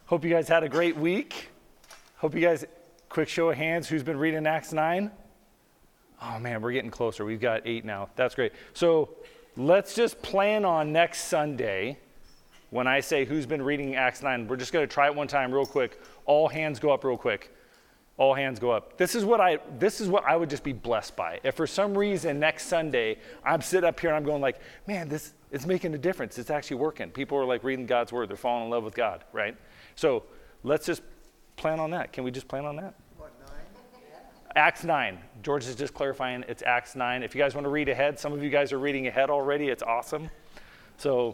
Hope you guys had a great week. Hope you guys, quick show of hands, who's been reading Acts 9? Oh man, we're getting closer. We've got 8 now. That's great. So let's just plan on next Sunday when I say who's been reading Acts 9. We're just going to try it one time real quick. All hands go up real quick. All hands go up. This is what I would just be blessed by. If for some reason next Sunday I'm sitting up here and I'm going like, man, this is making a difference. It's actually working. People are like reading God's word. They're falling in love with God, right? So let's just plan on that. Can we just plan on that? What, 9? Acts 9. George is just clarifying it's Acts 9. If you guys want to read ahead, some of you guys are reading ahead already. It's awesome. So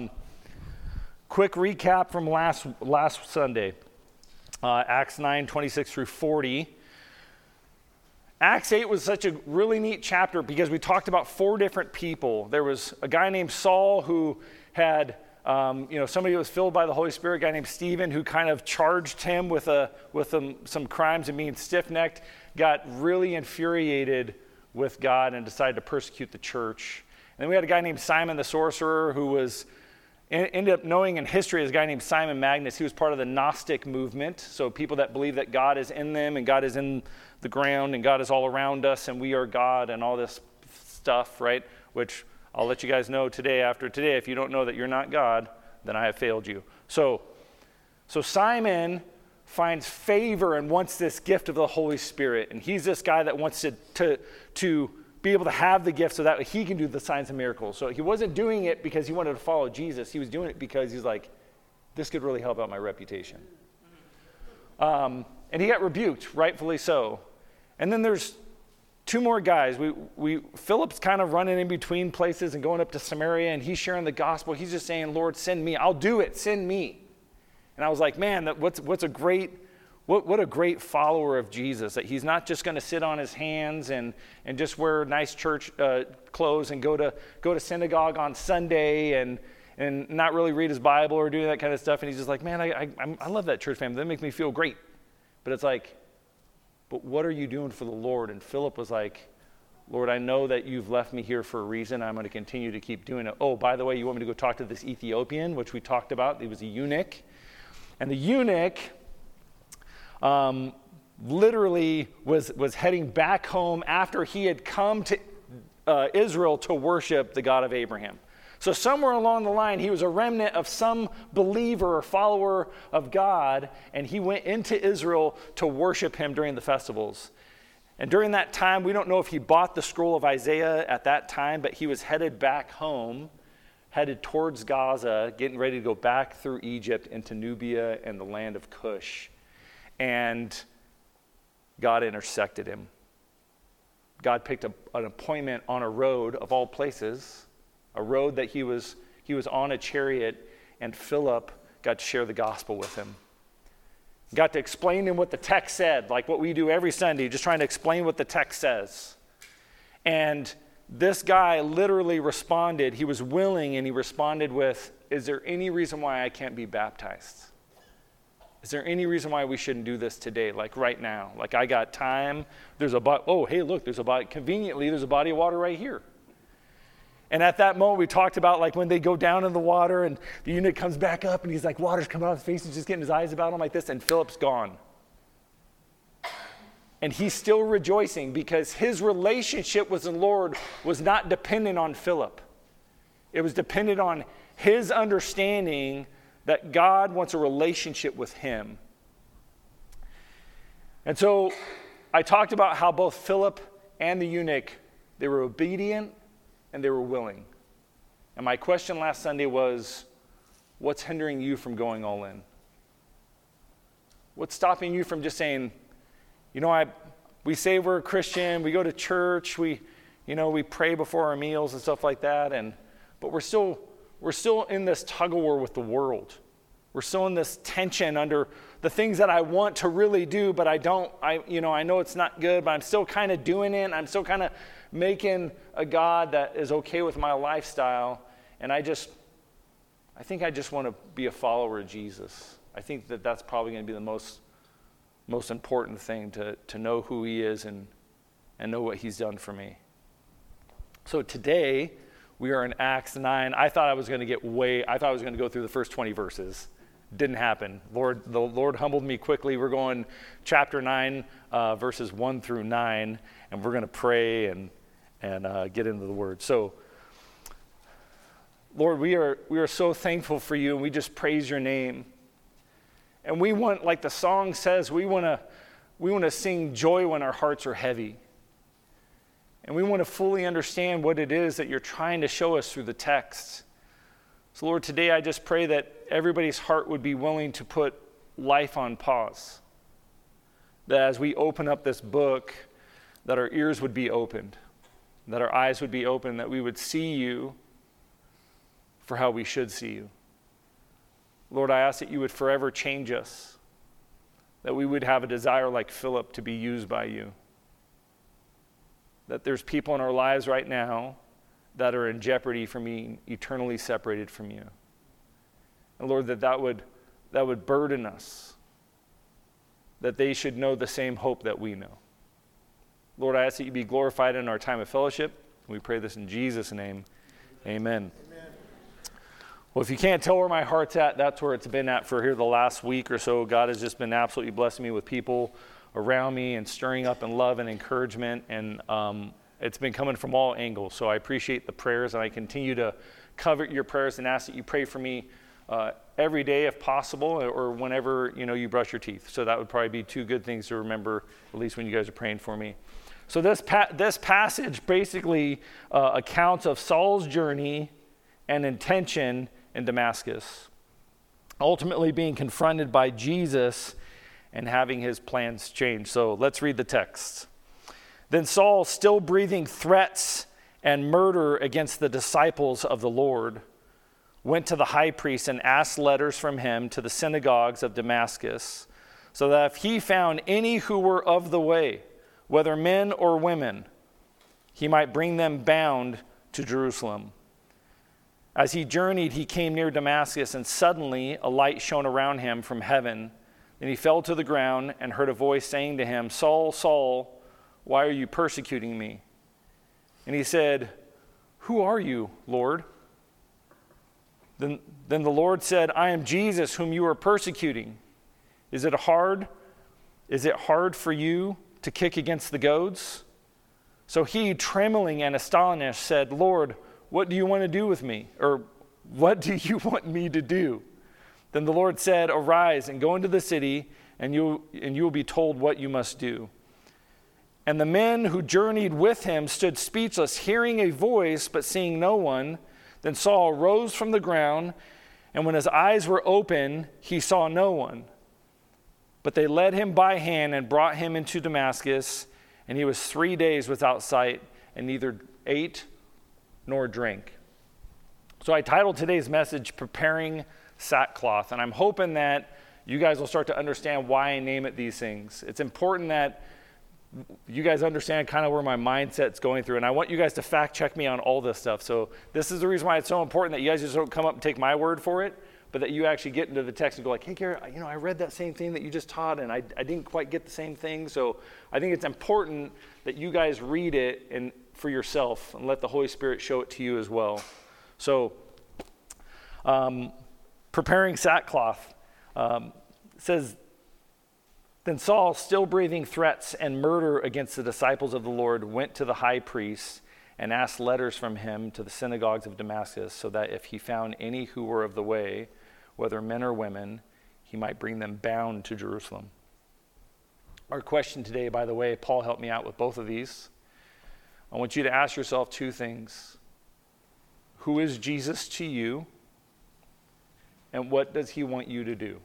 quick recap from last Sunday. Acts 9, 26 through 40. Acts 8 was such a really neat chapter because we talked about 4 different people. There was a guy named Saul who had, somebody who was filled by the Holy Spirit, a guy named Stephen who kind of charged him with some crimes and being stiff-necked, got really infuriated with God and decided to persecute the church. And then we had a guy named Simon the sorcerer who was ended up knowing in history as a guy named Simon Magus. He was part of the Gnostic movement, so people that believe that God is in them and God is in the ground and God is all around us and we are God and all this stuff, right? Which I'll let you guys know today, after today, if you don't know that you're not God, then I have failed you. So Simon finds favor and wants this gift of the Holy Spirit, and he's this guy that wants to be able to have the gift so that he can do the signs and miracles. So he wasn't doing it because he wanted to follow Jesus. He was doing it because he's like, this could really help out my reputation. And he got rebuked, rightfully so. And then there's 2 more guys. Philip's kind of running in between places and going up to Samaria, and he's sharing the gospel. He's just saying, Lord, send me. I'll do it. Send me. And I was like, man, what a great follower of Jesus, that he's not just going to sit on his hands and just wear nice church clothes and go to synagogue on Sunday and not really read his Bible or do that kind of stuff. And he's just like, man, I love that church family. That makes me feel great. But it's like, but what are you doing for the Lord? And Philip was like, Lord, I know that you've left me here for a reason. I'm going to continue to keep doing it. Oh, by the way, you want me to go talk to this Ethiopian, which we talked about. He was a eunuch. And the eunuch literally was heading back home after he had come to Israel to worship the God of Abraham. So somewhere along the line, he was a remnant of some believer or follower of God, and he went into Israel to worship him during the festivals. And during that time, we don't know if he bought the scroll of Isaiah at that time, but he was headed back home, headed towards Gaza, getting ready to go back through Egypt into Nubia and the land of Cush. And God intersected him. God picked an appointment on a road of all places, a road that he was on a chariot, and Philip got to share the gospel with him. Got to explain to him what the text said, like what we do every Sunday, just trying to explain what the text says. And this guy literally responded. He was willing, and he responded with, is there any reason why I can't be baptized? Is there any reason why we shouldn't do this today, like right now? Like I got time. There's a body. Oh, hey, look, conveniently, there's a body of water right here. And at that moment, we talked about like when they go down in the water and the eunuch comes back up and he's like, water's coming out of his face. He's just getting his eyes about him like this, and Philip's gone. And he's still rejoicing because his relationship with the Lord was not dependent on Philip. It was dependent on his understanding that God wants a relationship with him. And so I talked about how both Philip and the eunuch, they were obedient and they were willing. And my question last Sunday was, what's hindering you from going all in? What's stopping you from just saying, we say we're a Christian, we go to church, we pray before our meals and stuff like that, but we're still in this tug of war with the world. We're still in this tension under the things that I want to really do, but I don't. I know it's not good, but I'm still kind of doing it. I'm still kind of making a God that is okay with my lifestyle. And I think I just want to be a follower of Jesus. I think that's probably going to be the most important thing, to know who he is and know what he's done for me. So today, we are in Acts 9. I thought I was going to go through the first 20 verses. Didn't happen. The Lord humbled me quickly. We're going chapter 9, verses 1 through 9, and we're going to pray and get into the word. So, Lord, we are so thankful for you, and we just praise your name. And we want, like the song says, we want to sing joy when our hearts are heavy. And we want to fully understand what it is that you're trying to show us through the text. So, Lord, today I just pray that everybody's heart would be willing to put life on pause. That as we open up this book, that our ears would be opened, that our eyes would be open, that we would see you for how we should see you. Lord, I ask that you would forever change us, that we would have a desire like Philip to be used by you. That there's people in our lives right now that are in jeopardy from being eternally separated from you. And Lord, that would burden us, that they should know the same hope that we know. Lord, I ask that you be glorified in our time of fellowship. We pray this in Jesus' name. Amen. Well, if you can't tell where my heart's at, that's where it's been at for here the last week or so. God has just been absolutely blessing me with people around me and stirring up in love and encouragement, and it's been coming from all angles. So I appreciate the prayers, and I continue to covet your prayers and ask that you pray for me every day if possible, or whenever you brush your teeth. So that would probably be two good things to remember, at least when you guys are praying for me. So this passage basically accounts of Saul's journey and intention in Damascus, ultimately being confronted by Jesus and having his plans changed. So let's read the text. Then Saul, still breathing threats and murder against the disciples of the Lord, went to the high priest and asked letters from him to the synagogues of Damascus, so that if he found any who were of the way, whether men or women, he might bring them bound to Jerusalem. As he journeyed, he came near Damascus, and suddenly a light shone around him from heaven. Then he fell to the ground and heard a voice saying to him, "Saul, Saul, why are you persecuting me?" And he said, "Who are you, Lord?" Then the Lord said, "I am Jesus, whom you are persecuting. Is it hard for you to kick against the goads?" So he, trembling and astonished, said, "Lord, what do you want to do with me?" Or, "What do you want me to do?" Then the Lord said, "Arise and go into the city, and you will be told what you must do." And the men who journeyed with him stood speechless, hearing a voice, but seeing no one. Then Saul rose from the ground, and when his eyes were open, he saw no one. But they led him by hand and brought him into Damascus, and he was 3 days without sight, and neither ate nor drank. So I titled today's message, Preparing Sackcloth, and I'm hoping that you guys will start to understand why I name it these things. It's important that you guys understand kind of where my mindset's going through, and I want you guys to fact check me on all this stuff. So this is the reason why it's so important that you guys just don't come up and take my word for it, but that you actually get into the text and go like, "Hey, Garrett, I read that same thing that you just taught, and I didn't quite get the same thing." So I think it's important that you guys read it and for yourself and let the Holy Spirit show it to you as well. So preparing sackcloth says, "Then Saul, still breathing threats and murder against the disciples of the Lord, went to the high priest and asked letters from him to the synagogues of Damascus, so that if he found any who were of the way, whether men or women, he might bring them bound to Jerusalem." Our question today, by the way, Paul helped me out with both of these. I want you to ask yourself two things. Who is Jesus to you? And what does he want you to do?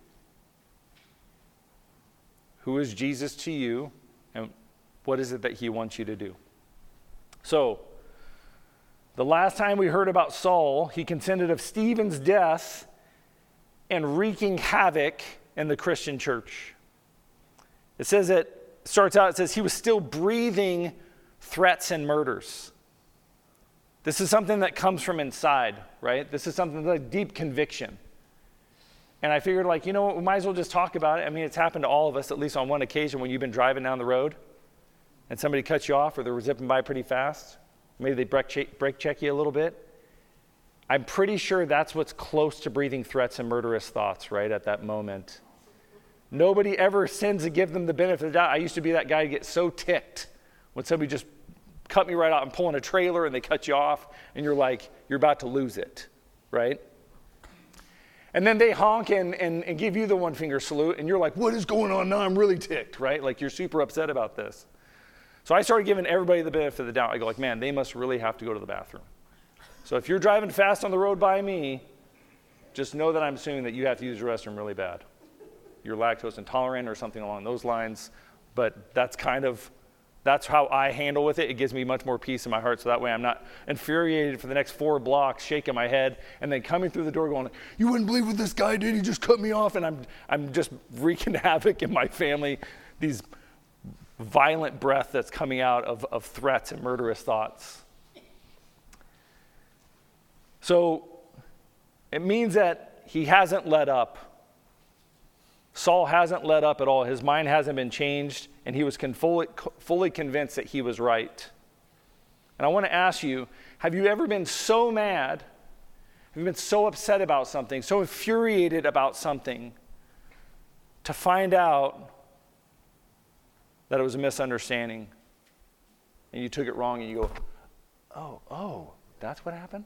Who is Jesus to you? And what is it that he wants you to do? So, the last time we heard about Saul, he consented of Stephen's death and wreaking havoc in the Christian church. It says he was still breathing threats and murders. This is something that comes from inside, right? This is something like deep conviction. And I figured we might as well just talk about it. I mean, it's happened to all of us, at least on one occasion when you've been driving down the road and somebody cuts you off or they were zipping by pretty fast. Maybe they brake check you a little bit. I'm pretty sure that's what's close to breathing threats and murderous thoughts, right, at that moment. Nobody ever sins to give them the benefit of the doubt. I used to be that guy who gets so ticked when somebody just cut me right out. I'm pulling a trailer and they cut you off and you're like, you're about to lose it, right? And then they honk and give you the one finger salute and you're like, what is going on now? I'm really ticked, right? Like you're super upset about this. So I started giving everybody the benefit of the doubt. I go like, man, they must really have to go to the bathroom. So if you're driving fast on the road by me, just know that I'm assuming that you have to use the restroom really bad. You're lactose intolerant or something along those lines, but that's how I handle with it. It gives me much more peace in my heart, so that way I'm not infuriated for the next 4 blocks, shaking my head, and then coming through the door going, you wouldn't believe what this guy did, he just cut me off, and I'm just wreaking havoc in my family, these violent breath that's coming out of threats and murderous thoughts. So it means that he hasn't let up. Saul hasn't let up at all. His mind hasn't been changed, and he was fully convinced that he was right. And I want to ask you, have you ever been so mad, have you been so upset about something, so infuriated about something, to find out that it was a misunderstanding, and you took it wrong, and you go, oh, that's what happened?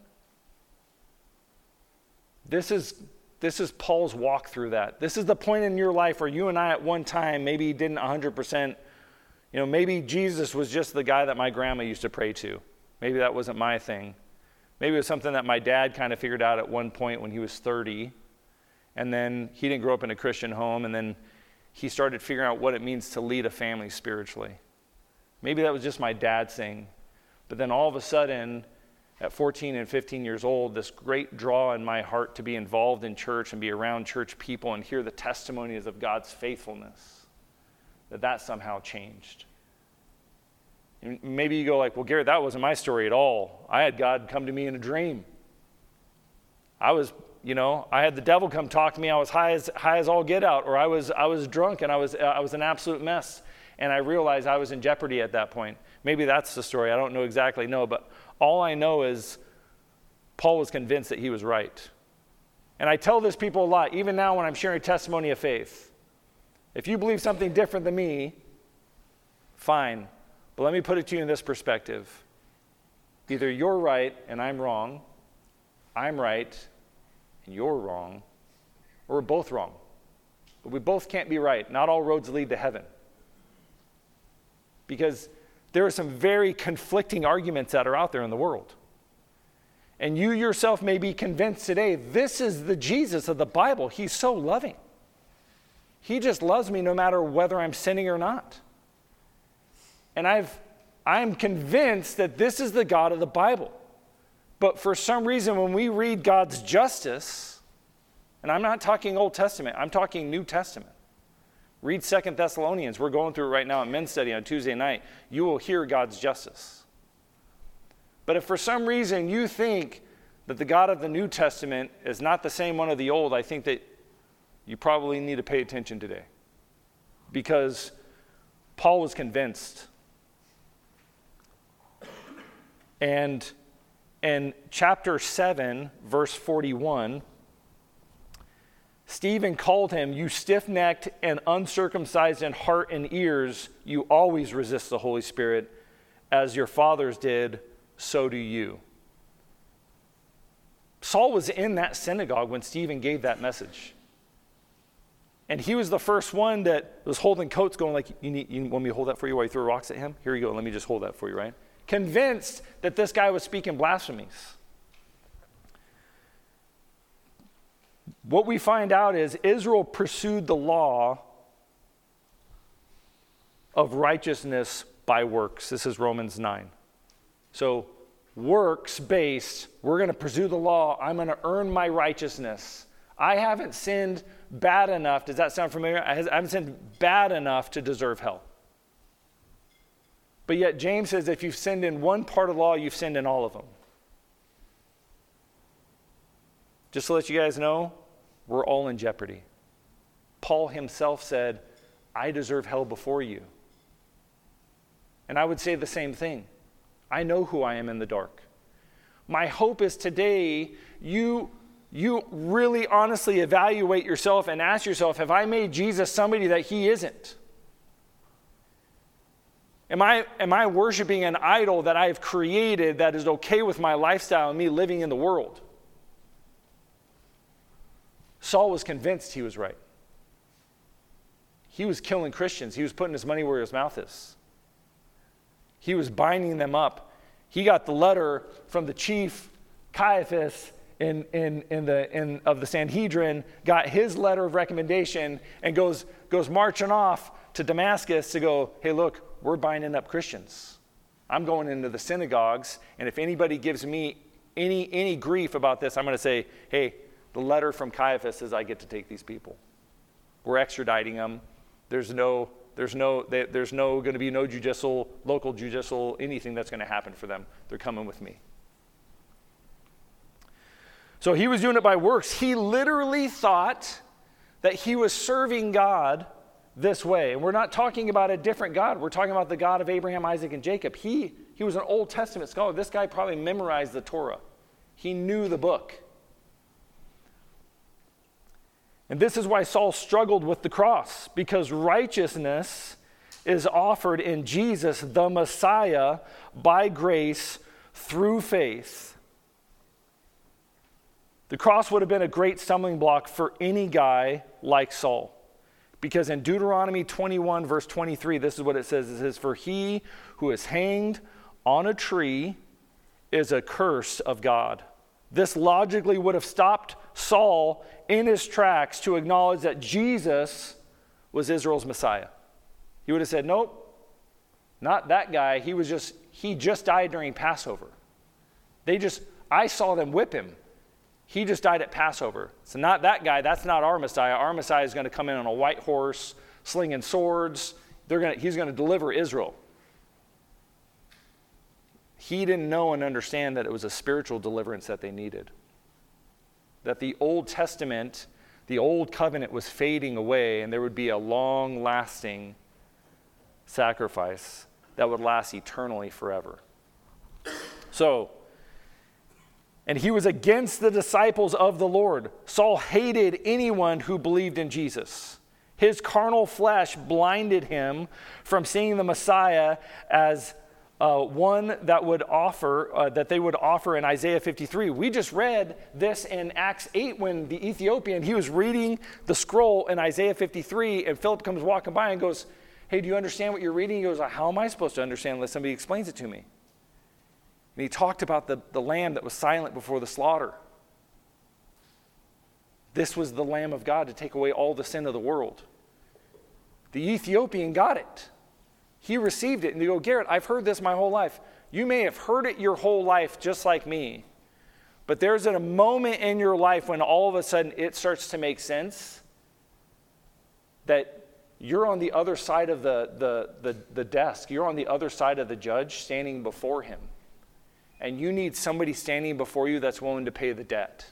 This is Paul's walk through that. This is the point in your life where you and I at one time maybe didn't 100%, maybe Jesus was just the guy that my grandma used to pray to. Maybe that wasn't my thing. Maybe it was something that my dad kind of figured out at one point when he was 30. And then he didn't grow up in a Christian home. And then he started figuring out what it means to lead a family spiritually. Maybe that was just my dad's thing. But then all of a sudden, at 14 and 15 years old, this great draw in my heart to be involved in church and be around church people and hear the testimonies of God's faithfulness, that somehow changed. And maybe you go like, well, Garrett, that wasn't my story at all. I had God come to me in a dream. I had the devil come talk to me. I was high as all get out, or I was drunk and I was an absolute mess. And I realized I was in jeopardy at that point. Maybe that's the story. I don't know exactly, but all I know is Paul was convinced that he was right. And I tell this people a lot, even now when I'm sharing testimony of faith. If you believe something different than me, fine. But let me put it to you in this perspective. Either you're right and I'm wrong, I'm right and you're wrong, or we're both wrong. But we both can't be right. Not all roads lead to heaven. Because there are some very conflicting arguments that are out there in the world. And you yourself may be convinced today, this is the Jesus of the Bible. He's so loving. He just loves me no matter whether I'm sinning or not. And I'm convinced that this is the God of the Bible. But for some reason, when we read God's justice, and I'm not talking Old Testament, I'm talking New Testament. Read 2 Thessalonians. We're going through it right now at men's study on Tuesday night. You will hear God's justice. But if for some reason you think that the God of the New Testament is not the same one of the Old, I think that you probably need to pay attention today. Because Paul was convinced. And in chapter 7, verse 41, Stephen called him, you stiff-necked and uncircumcised in heart and ears, you always resist the Holy Spirit. As your fathers did, so do you. Saul was in that synagogue when Stephen gave that message. And he was the first one that was holding coats going like, you want me to hold that for you while you throw rocks at him? Here you go, let me just hold that for you, right? Convinced that this guy was speaking blasphemies. What we find out is Israel pursued the law of righteousness by works. This is Romans 9. So works-based, we're going to pursue the law. I'm going to earn my righteousness. I haven't sinned bad enough. Does that sound familiar? I haven't sinned bad enough to deserve hell. But yet James says if you've sinned in one part of the law, you've sinned in all of them. Just to let you guys know, we're all in jeopardy. Paul himself said, I deserve hell before you. And I would say the same thing. I know who I am in the dark. My hope is today you really honestly evaluate yourself and ask yourself, have I made Jesus somebody that he isn't? Am I worshiping an idol that I've created that is okay with my lifestyle and me living in the world? Saul was convinced he was right. He was killing Christians. He was putting his money where his mouth is. He was binding them up. He got the letter from the chief Caiaphas of the Sanhedrin, got his letter of recommendation, and goes marching off to Damascus to go, hey, look, we're binding up Christians. I'm going into the synagogues, and if anybody gives me any grief about this, I'm going to say, hey, the letter from Caiaphas says I get to take these people. We're extraditing them. There's going to be no local judicial, anything that's going to happen for them. They're coming with me. So he was doing it by works. He literally thought that he was serving God this way. And we're not talking about a different God. We're talking about the God of Abraham, Isaac, and Jacob. He was an Old Testament scholar. This guy probably memorized the Torah. He knew the book. And this is why Saul struggled with the cross, because righteousness is offered in Jesus, the Messiah, by grace through faith. The cross would have been a great stumbling block for any guy like Saul. Because in Deuteronomy 21, verse 23, this is what it says. It says, for he who is hanged on a tree is a curse of God. This logically would have stopped Saul in his tracks to acknowledge that Jesus was Israel's Messiah. He would have said, nope, not that guy. He just died during Passover. I saw them whip him. He just died at Passover. So not that guy. That's not our Messiah. Our Messiah is going to come in on a white horse, slinging swords. He's going to deliver Israel. He didn't know and understand that it was a spiritual deliverance that they needed. That the Old Testament, the Old Covenant was fading away, and there would be a long-lasting sacrifice that would last eternally forever. So, and he was against the disciples of the Lord. Saul hated anyone who believed in Jesus. His carnal flesh blinded him from seeing the Messiah as one that they would offer in Isaiah 53. We just read this in Acts 8 when the Ethiopian, he was reading the scroll in Isaiah 53, and Philip comes walking by and goes, hey, do you understand what you're reading? He goes, how am I supposed to understand unless somebody explains it to me? And he talked about the lamb that was silent before the slaughter. This was the Lamb of God to take away all the sin of the world. The Ethiopian got it. He received it. And you go, Garrett, I've heard this my whole life. You may have heard it your whole life just like me. But there's a moment in your life when all of a sudden it starts to make sense that you're on the other side of the desk. You're on the other side of the judge standing before him. And you need somebody standing before you that's willing to pay the debt.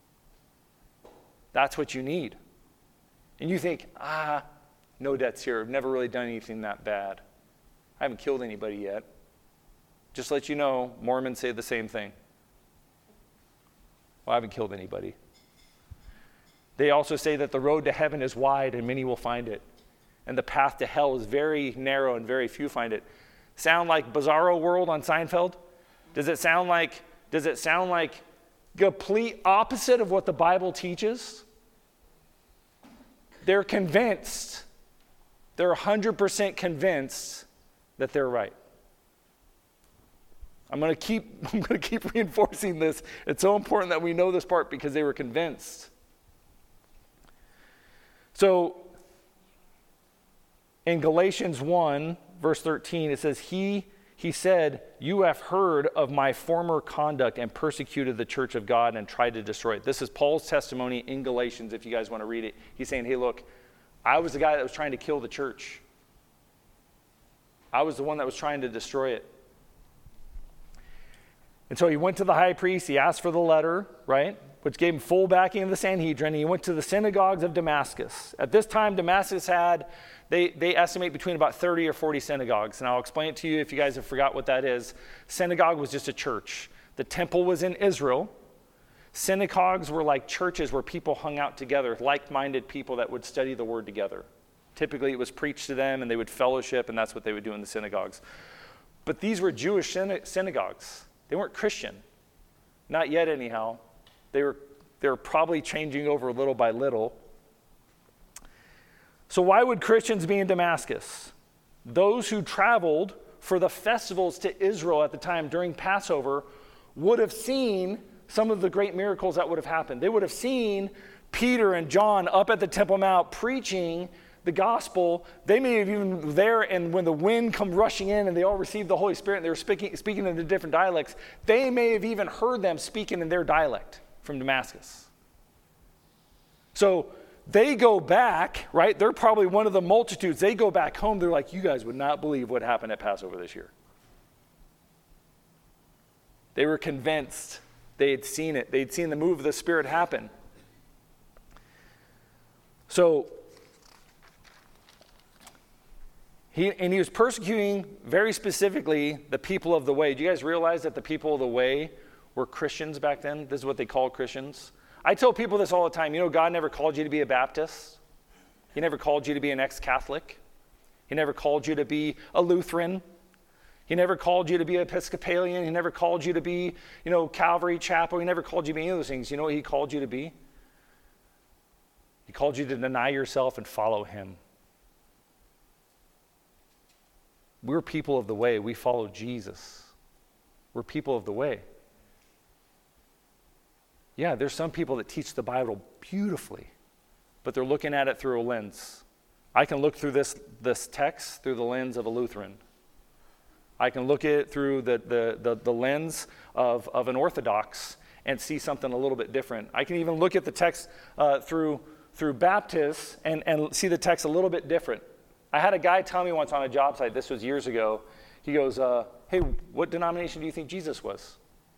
That's what you need. And you think, no debt's here. I've never really done anything that bad. I haven't killed anybody yet. Just to let you know, Mormons say the same thing. Well, I haven't killed anybody. They also say that the road to heaven is wide and many will find it. And the path to hell is very narrow and very few find it. Sound like Bizarro World on Seinfeld? Does it sound like complete opposite of what the Bible teaches? They're convinced. They're 100% convinced that they're right. I'm going to keep reinforcing this. It's so important that we know this part because they were convinced. So in Galatians 1, verse 13, it says, He said, you have heard of my former conduct and persecuted the church of God and tried to destroy it. This is Paul's testimony in Galatians, if you guys want to read it. He's saying, hey, look, I was the guy that was trying to kill the church. I was the one that was trying to destroy it. And so he went to the high priest. He asked for the letter, right, which gave him full backing of the Sanhedrin. He went to the synagogues of Damascus. At this time, Damascus had, they estimate between about 30 or 40 synagogues. And I'll explain it to you if you guys have forgot what that is. Synagogue was just a church. The temple was in Israel. Synagogues were like churches where people hung out together, like-minded people that would study the word together. Typically, it was preached to them, and they would fellowship, and that's what they would do in the synagogues. But these were Jewish synagogues. They weren't Christian. Not yet, anyhow. They were probably changing over little by little. So why would Christians be in Damascus? Those who traveled for the festivals to Israel at the time during Passover would have seen some of the great miracles that would have happened. They would have seen Peter and John up at the Temple Mount preaching the gospel. They may have even there, and when the wind come rushing in and they all received the Holy Spirit and they were speaking in the different dialects, they may have even heard them speaking in their dialect from Damascus. So they go back, right? They're probably one of the multitudes. They go back home. They're like, you guys would not believe what happened at Passover this year. They were convinced. They had seen it. They'd seen the move of the Spirit happen. So, he was persecuting very specifically the people of the way. Do you guys realize that the people of the way were Christians back then? This is what they called Christians. I tell people this all the time. You know, God never called you to be a Baptist. He never called you to be an ex-Catholic. He never called you to be a Lutheran. He never called you to be Episcopalian. He never called you to be, Calvary Chapel. He never called you to be any of those things. You know what he called you to be? He called you to deny yourself and follow him. We're people of the way. We follow Jesus. We're people of the way. Yeah, there's some people that teach the Bible beautifully, but they're looking at it through a lens. I can look through this text through the lens of a Lutheran. I can look at it through the lens of an Orthodox and see something a little bit different. I can even look at the text through Baptists and see the text a little bit different. I had a guy tell me once on a job site, this was years ago, he goes, hey, what denomination do you think Jesus was?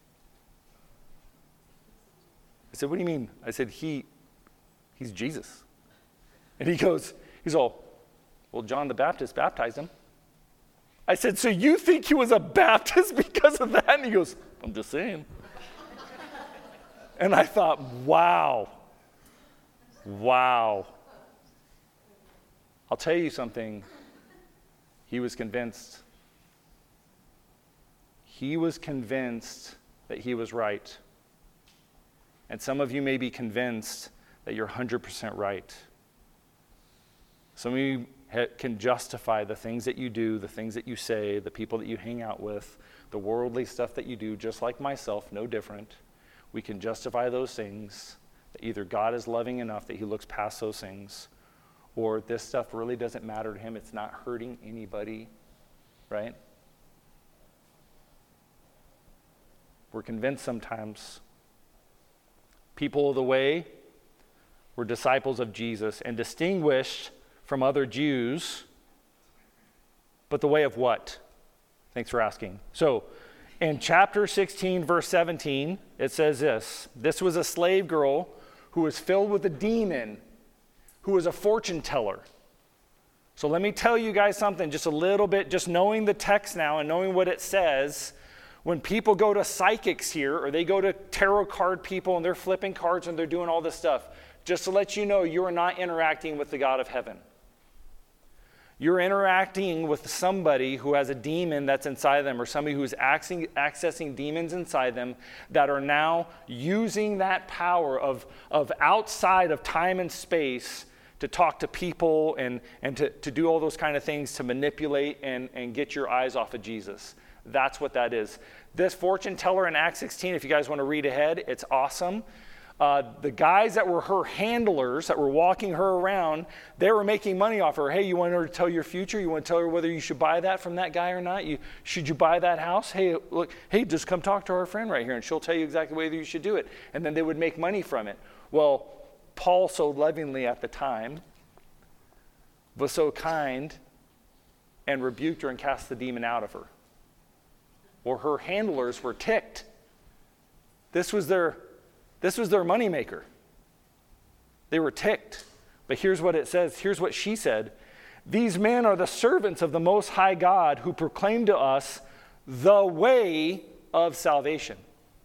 I said, what do you mean? I said, he's Jesus. And he's all, well, John the Baptist baptized him. I said, so you think he was a Baptist because of that? And he goes, I'm just saying. And I thought, wow. I'll tell you something. He was convinced. He was convinced that he was right. And some of you may be convinced that you're 100% right. Some of you can justify the things that you do, the things that you say, the people that you hang out with, the worldly stuff that you do, just like myself, no different. We can justify those things, that either God is loving enough that he looks past those things, or this stuff really doesn't matter to him, it's not hurting anybody, right? We're convinced sometimes. People of the way were disciples of Jesus and distinguished from other Jews, but the way of what? Thanks for asking. So, in chapter 16, verse 17, it says this was a slave girl who was filled with a demon, who was a fortune teller. So let me tell you guys something, just a little bit, just knowing the text now and knowing what it says. When people go to psychics here, or they go to tarot card people and they're flipping cards and they're doing all this stuff, just to let you know, you are not interacting with the God of heaven. You're interacting with somebody who has a demon that's inside them, or somebody who's accessing demons inside them that are now using that power of outside of time and space to talk to people and to do all those kind of things, to manipulate and get your eyes off of Jesus. That's what that is. This fortune teller in Acts 16, if you guys want to read ahead, it's awesome. The guys that were her handlers, that were walking her around, they were making money off her. Hey, you want her to tell your future? You want to tell her whether you should buy that from that guy or not? Should you buy that house? Hey, look, just come talk to our friend right here, and she'll tell you exactly whether you should do it. And then they would make money from it. Well, Paul so lovingly at the time was so kind and rebuked her and cast the demon out of her. Or her handlers were ticked. This was their moneymaker. They were ticked. But here's what it says. Here's what she said. These men are the servants of the Most High God who proclaim to us the way of salvation.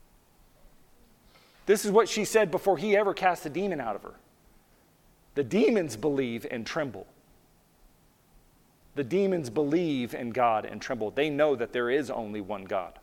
This is what she said before he ever cast a demon out of her. The demons believe and tremble. The demons believe in God and tremble. They know that there is only one God.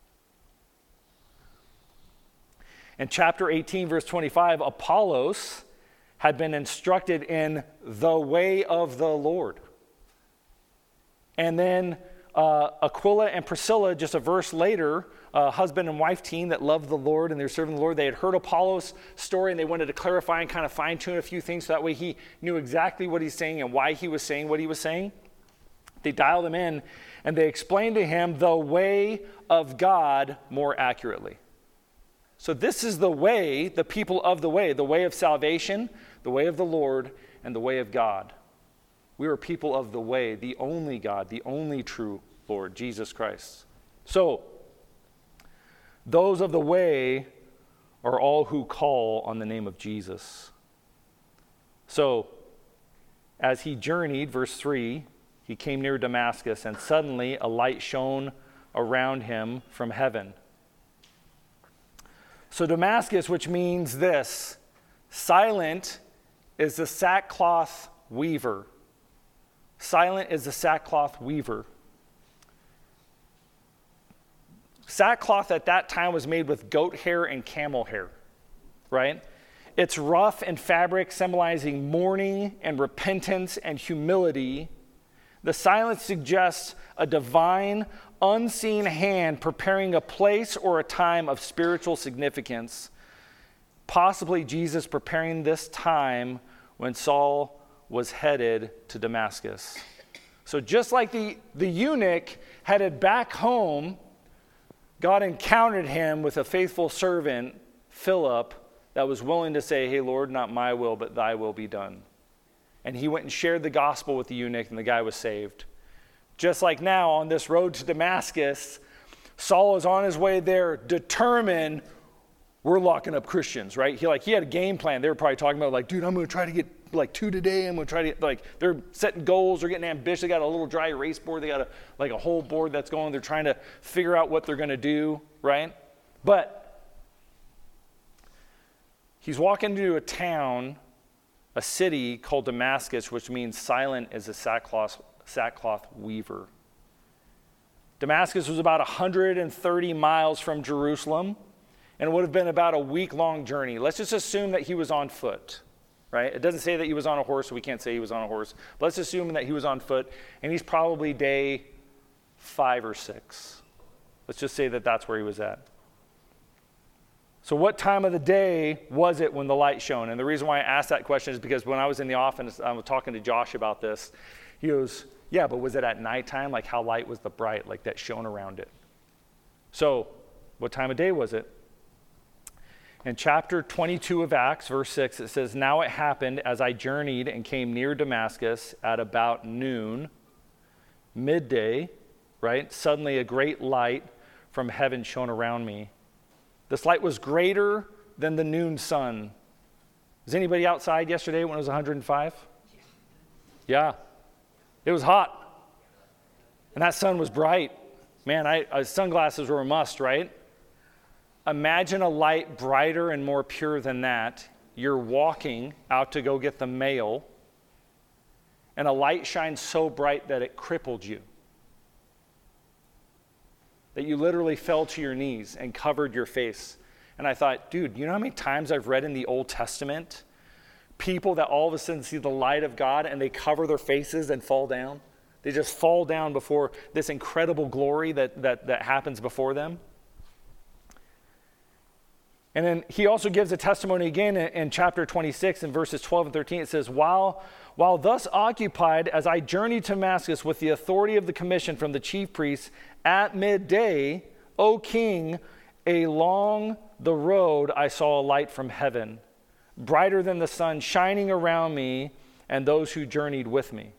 In chapter 18, verse 25, Apollos had been instructed in the way of the Lord. And then Aquila and Priscilla, just a verse later, husband and wife team that loved the Lord and they're serving the Lord, they had heard Apollos' story and they wanted to clarify and kind of fine-tune a few things so that way he knew exactly what he's saying and why he was saying what he was saying. They dialed him in and they explained to him the way of God more accurately. So this is the way, the people of the way of salvation, the way of the Lord, and the way of God. We are people of the way, the only God, the only true Lord, Jesus Christ. So, those of the way are all who call on the name of Jesus. So, as he journeyed, verse 3, he came near Damascus, and suddenly a light shone around him from heaven. So Damascus, which means this, silent is the sackcloth weaver. Silent is the sackcloth weaver. Sackcloth at that time was made with goat hair and camel hair, right? It's rough in fabric, symbolizing mourning and repentance and humility. The silence suggests a divine, unseen hand preparing a place or a time of spiritual significance. Possibly Jesus preparing this time when Saul was headed to Damascus. So just like the eunuch headed back home, God encountered him with a faithful servant, Philip, that was willing to say, hey, Lord, not my will, but thy will be done. And he went and shared the gospel with the eunuch, and the guy was saved. Just like now, on this road to Damascus, Saul is on his way there, determined, we're locking up Christians, right? He had a game plan. They were probably talking about, like, dude, I'm going to try to get, 2 today. I'm going to try to get, they're setting goals. They're getting ambitious. They got a little dry erase board. They got a whole board that's going. They're trying to figure out what they're going to do, right? But he's walking into a town, a city called Damascus, which means silent is a sackcloth weaver. Damascus was about 130 miles from Jerusalem, and it would have been about a week-long journey. Let's just assume that he was on foot, right? It doesn't say that he was on a horse, so we can't say he was on a horse. But let's assume that he was on foot, and he's probably day 5 or 6. Let's just say that that's where he was at. So what time of the day was it when the light shone? And the reason why I asked that question is because when I was in the office, I was talking to Josh about this. He goes, yeah, but was it at nighttime? Like, how light was the bright, like, that shone around it? So what time of day was it? In chapter 22 of Acts, verse 6, it says, now it happened as I journeyed and came near Damascus at about noon, midday, right? Suddenly a great light from heaven shone around me. This light was greater than the noon sun. Was anybody outside yesterday when it was 105? Yeah. It was hot. And that sun was bright. Man, sunglasses were a must, right? Imagine a light brighter and more pure than that. You're walking out to go get the mail, and a light shines so bright that it crippled you. That you literally fell to your knees and covered your face. And I thought, dude, you know how many times I've read in the Old Testament people that all of a sudden see the light of God and they cover their faces and fall down? They just fall down before this incredible glory that happens before them. And then he also gives a testimony again in chapter 26 in verses 12 and 13. It says, while thus occupied as I journeyed to Damascus with the authority of the commission from the chief priests, at midday, O king, along the road I saw a light from heaven, brighter than the sun, shining around me and those who journeyed with me.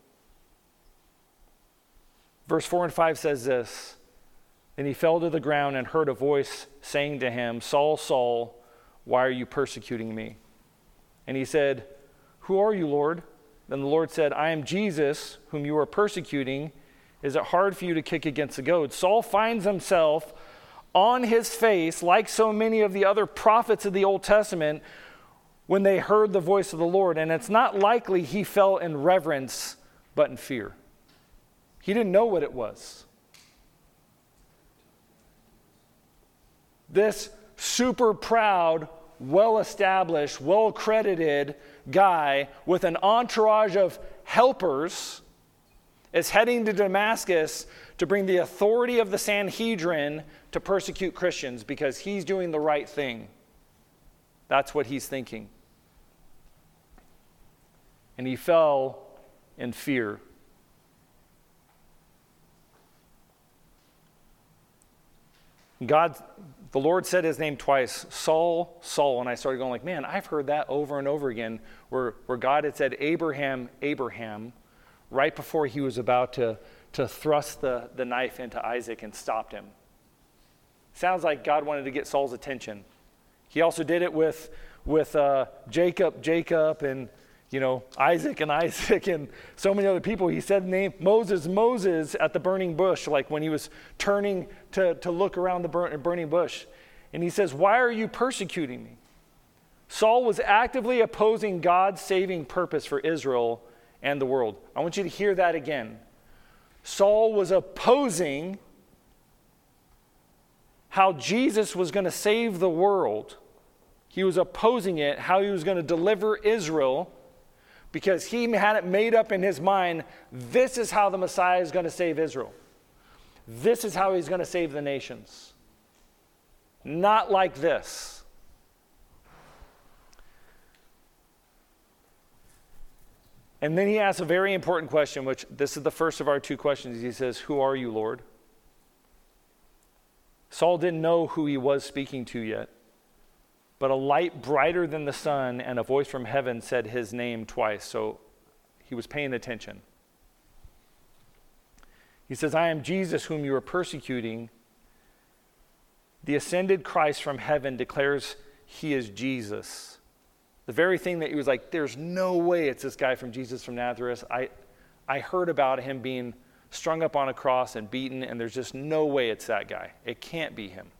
Verse 4 and 5 says this, and he fell to the ground and heard a voice saying to him, Saul, Saul, why are you persecuting me? And he said, who are you, Lord? Then the Lord said, I am Jesus, whom you are persecuting. Is it hard for you to kick against the goads? Saul finds himself on his face, like so many of the other prophets of the Old Testament, when they heard the voice of the Lord. And it's not likely he fell in reverence, but in fear. He didn't know what it was. This super proud, well-established, well-credited guy with an entourage of helpers is heading to Damascus to bring the authority of the Sanhedrin to persecute Christians because he's doing the right thing. That's what he's thinking. And he fell in fear. The Lord said his name twice, Saul, Saul. And I started going like, man, I've heard that over and over again where God had said, Abraham, Abraham, right before he was about to thrust the knife into Isaac and stopped him. Sounds like God wanted to get Saul's attention. He also did it with Jacob, and Isaac and so many other people. He said the name Moses at the burning bush, like when he was turning to look around the burning bush. And he says, why are you persecuting me? Saul was actively opposing God's saving purpose for Israel and the world. I want you to hear that again. Saul was opposing how Jesus was going to save the world. He was opposing it, how he was going to deliver Israel, because he had it made up in his mind, this is how the Messiah is going to save Israel. This is how he's going to save the nations. Not like this. And then he asks a very important question, which this is the first of our two questions. He says, who are you, Lord? Saul didn't know who he was speaking to yet. But a light brighter than the sun and a voice from heaven said his name twice. So he was paying attention. He says, I am Jesus whom you are persecuting. The ascended Christ from heaven declares he is Jesus. The very thing that he was like, there's no way it's this guy from Jesus from Nazareth. I heard about him being strung up on a cross and beaten, and there's just no way it's that guy. It can't be him.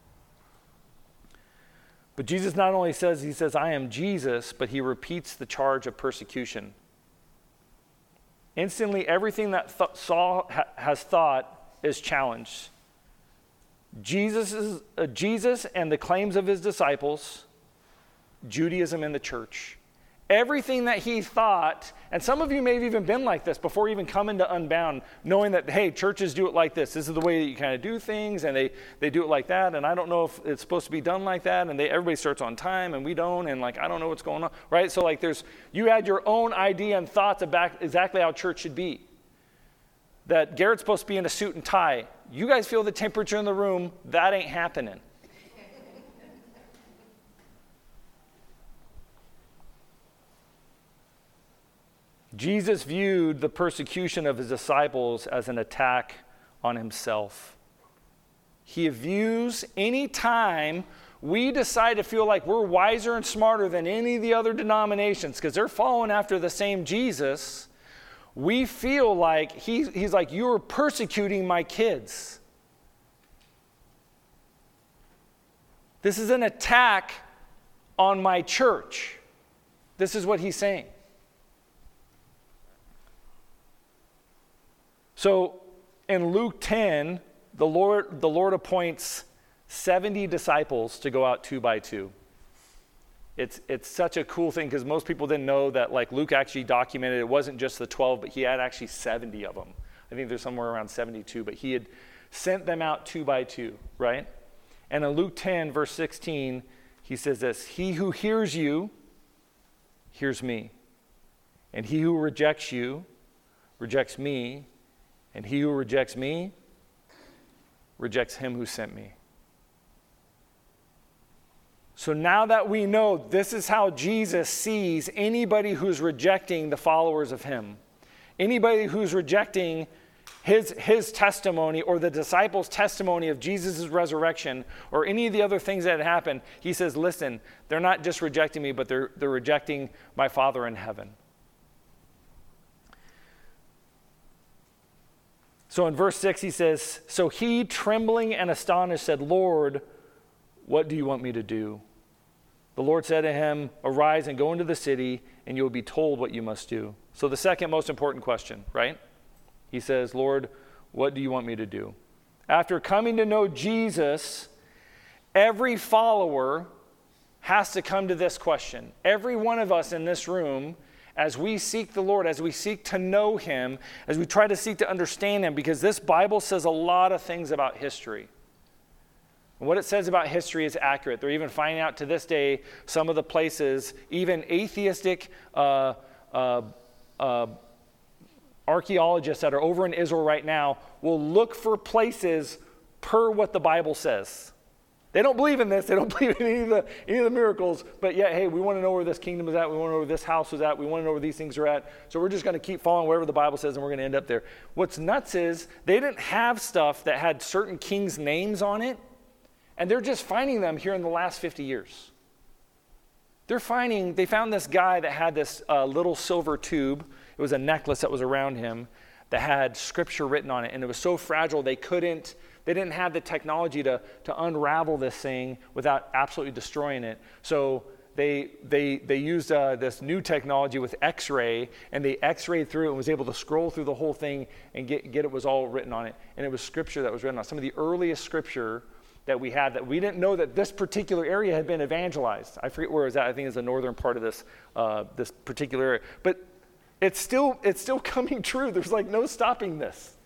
But Jesus not only says, I am Jesus, but he repeats the charge of persecution. Instantly, everything that Saul has thought is challenged. Jesus and the claims of his disciples, Judaism and the church. Everything that he thought, and some of you may have even been like this before even coming to Unbound, knowing that, hey, churches do it like this. This is the way that you kind of do things, and they do it like that, and I don't know if it's supposed to be done like that, and everybody starts on time, and we don't, and I don't know what's going on, right? So you had your own idea and thoughts about exactly how church should be. That Garrett's supposed to be in a suit and tie. You guys feel the temperature in the room, that ain't happening. Jesus viewed the persecution of his disciples as an attack on himself. He views any time we decide to feel like we're wiser and smarter than any of the other denominations because they're following after the same Jesus, we feel like he's like, you're persecuting my kids. This is an attack on my church. This is what he's saying. So in Luke 10, the Lord appoints 70 disciples to go out 2 by 2. It's such a cool thing because most people didn't know that Luke actually documented it wasn't just the 12, but he had actually 70 of them. I think there's somewhere around 72, but he had sent them out 2 by 2, right? And in Luke 10, verse 16, he says this, he who hears you, hears me. And he who rejects you, rejects me. And he who rejects me, rejects him who sent me. So now that we know this is how Jesus sees anybody who's rejecting the followers of him, anybody who's rejecting his testimony or the disciples' testimony of Jesus' resurrection or any of the other things that had happened, he says, listen, they're not just rejecting me, but they're rejecting my Father in heaven. So in verse 6 he says, so he, trembling and astonished, said, Lord, what do you want me to do? The Lord said to him, arise and go into the city, and you will be told what you must do. So the second most important question, right? He says, Lord, what do you want me to do? After coming to know Jesus, every follower has to come to this question. Every one of us in this room, as we seek the Lord, as we seek to know him, as we try to seek to understand him, because this Bible says a lot of things about history. And what it says about history is accurate. They're even finding out to this day some of the places, even atheistic archaeologists that are over in Israel right now will look for places per what the Bible says. They don't believe in this. They don't believe in any of the miracles. But yet, hey, we want to know where this kingdom is at. We want to know where this house is at. We want to know where these things are at. So we're just going to keep following wherever the Bible says, and we're going to end up there. What's nuts is they didn't have stuff that had certain kings' names on it, and they're just finding them here in the last 50 years. They found this guy that had this little silver tube. It was a necklace that was around him that had scripture written on it, and it was so fragile they didn't have the technology to unravel this thing without absolutely destroying it. So they used this new technology with X-ray, and they X-rayed through it and was able to scroll through the whole thing and get it was all written on it. And it was scripture that was written on it. Some of the earliest scripture that we had that we didn't know that this particular area had been evangelized. I forget where it was at. I think it's the northern part of this particular area. But it's still coming true. There's like no stopping this.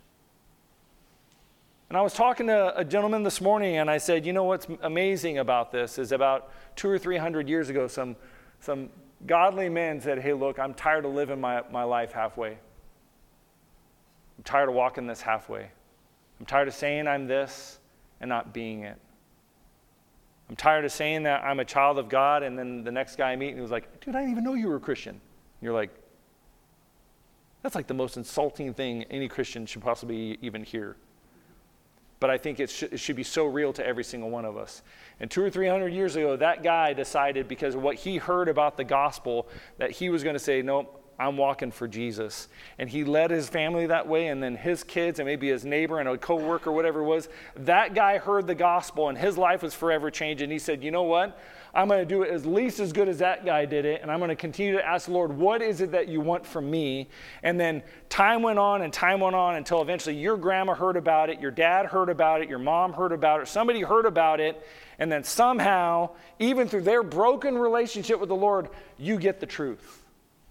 And I was talking to a gentleman this morning, and I said, you know what's amazing about this is about 200 or 300 years ago, some godly men said, hey, look, I'm tired of living my life halfway. I'm tired of walking this halfway. I'm tired of saying I'm this and not being it. I'm tired of saying that I'm a child of God, and then the next guy I meet, and he was like, dude, I didn't even know you were a Christian. And you're like, that's like the most insulting thing any Christian should possibly even hear. But I think it should be so real to every single one of us. And 200 or 300 years ago, that guy decided, because of what he heard about the gospel, that he was going to say, nope, I'm walking for Jesus. And he led his family that way, and then his kids and maybe his neighbor and a coworker, whatever it was. That guy heard the gospel, and his life was forever changed. And he said, you know what? I'm going to do it at least as good as that guy did it, and I'm going to continue to ask the Lord, what is it that you want from me? And then time went on until eventually your grandma heard about it, your dad heard about it, your mom heard about it, somebody heard about it, and then somehow, even through their broken relationship with the Lord, you get the truth.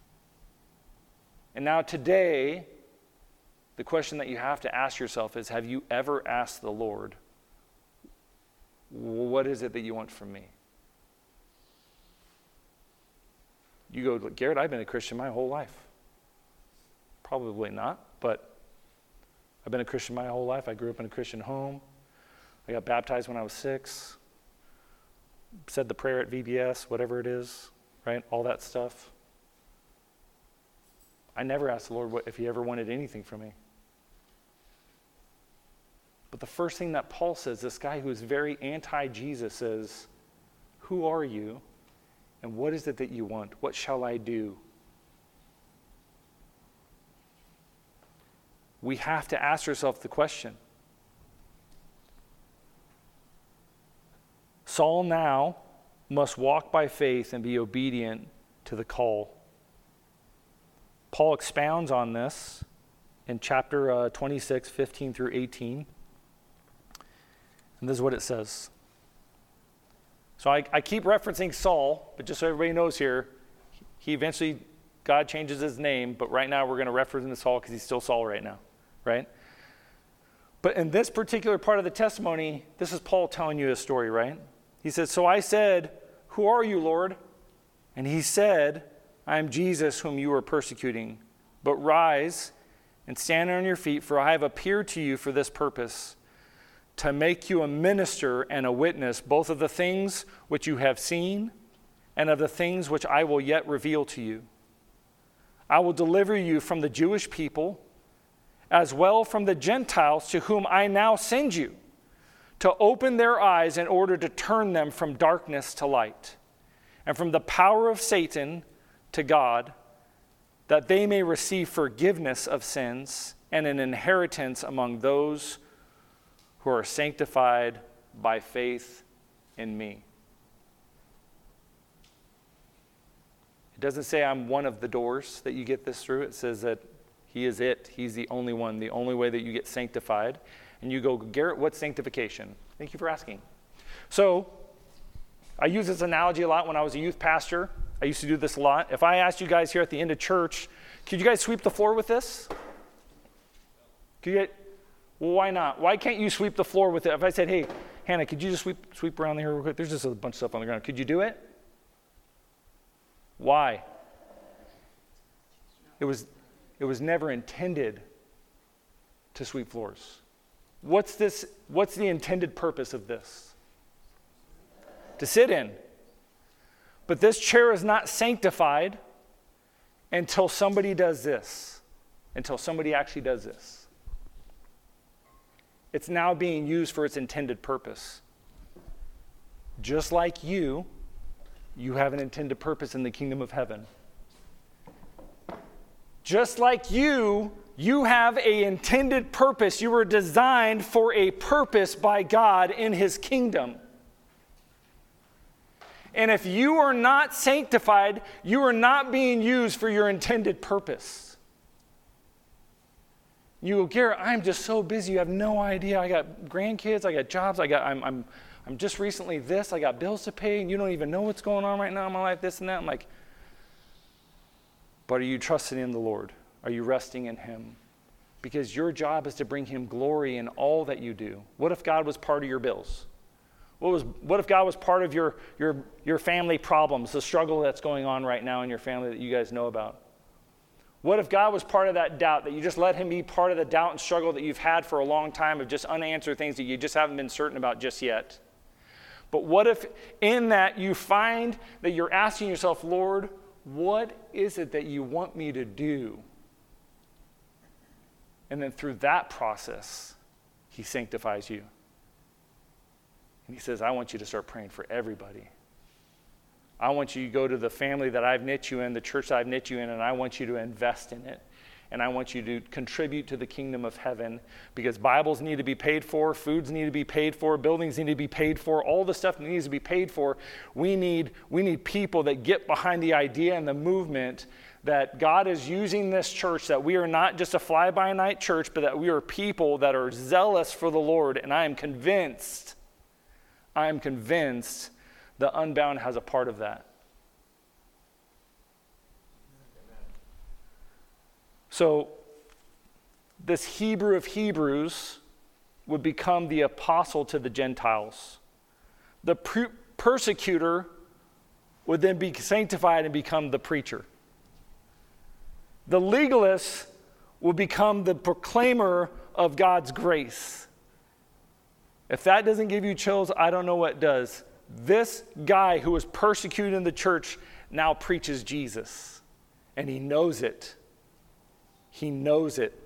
And now today, the question that you have to ask yourself is, have you ever asked the Lord, what is it that you want from me? You go, Garrett, I've been a Christian my whole life. Probably not, but I've been a Christian my whole life. I grew up in a Christian home. I got baptized when I was 6. Said the prayer at VBS, whatever it is, right? All that stuff. I never asked the Lord if he ever wanted anything from me. But the first thing that Paul says, this guy who is very anti-Jesus says, who are you? And what is it that you want? What shall I do? We have to ask ourselves the question. Saul now must walk by faith and be obedient to the call. Paul expounds on this in chapter 26, 15 through 18. And this is what it says. So I keep referencing Saul, but just so everybody knows here, he eventually, God changes his name, but right now we're going to reference Saul because he's still Saul right now, right? But in this particular part of the testimony, this is Paul telling you his story, right? He says, so I said, who are you, Lord? And he said, I am Jesus whom you are persecuting. But rise and stand on your feet, for I have appeared to you for this purpose, to make you a minister and a witness, both of the things which you have seen and of the things which I will yet reveal to you. I will deliver you from the Jewish people, as well from the Gentiles to whom I now send you, to open their eyes in order to turn them from darkness to light, and from the power of Satan to God, that they may receive forgiveness of sins and an inheritance among those who are sanctified by faith in me. It doesn't say I'm one of the doors that you get this through. It says that he is it. He's the only one, the only way that you get sanctified. And you go, Garrett, what's sanctification? Thank you for asking. So I use this analogy a lot when I was a youth pastor. I used to do this a lot. If I asked you guys here at the end of church, could you guys sweep the floor with this? Well, why not? Why can't you sweep the floor with it? If I said, hey, Hannah, could you just sweep around here real quick? There's just a bunch of stuff on the ground. Could you do it? Why? It was never intended to sweep floors. What's the intended purpose of this? To sit in. But this chair is not sanctified until somebody does this. Until somebody actually does this. It's now being used for its intended purpose. Just like you have an intended purpose in the kingdom of heaven. Just like you have an intended purpose. You were designed for a purpose by God in his kingdom. And if you are not sanctified, you are not being used for your intended purpose. You go, Garrett, I'm just so busy. You have no idea. I got grandkids. I got jobs. I'm just recently this. I got bills to pay, and you don't even know what's going on right now in my life, this and that. I'm like, but are you trusting in the Lord? Are you resting in him? Because your job is to bring him glory in all that you do. What if God was part of your bills? What if God was part of your family problems, the struggle that's going on right now in your family that you guys know about? What if God was part of that doubt, that you just let him be part of the doubt and struggle that you've had for a long time of just unanswered things that you just haven't been certain about just yet? But what if in that you find that you're asking yourself, Lord, what is it that you want me to do? And then through that process, he sanctifies you. And he says, I want you to start praying for everybody. I want you to go to the family that I've knit you in, the church that I've knit you in, and I want you to invest in it. And I want you to contribute to the kingdom of heaven, because Bibles need to be paid for, foods need to be paid for, buildings need to be paid for, all the stuff that needs to be paid for. We need people that get behind the idea and the movement that God is using this church, that we are not just a fly-by-night church, but that we are people that are zealous for the Lord. And I am convinced the Unbound has a part of that. So this Hebrew of Hebrews would become the apostle to the Gentiles. The persecutor would then be sanctified and become the preacher. The legalist will become the proclaimer of God's grace. If that doesn't give you chills, I don't know what does. This guy who was persecuted in the church now preaches Jesus. And he knows it. He knows it.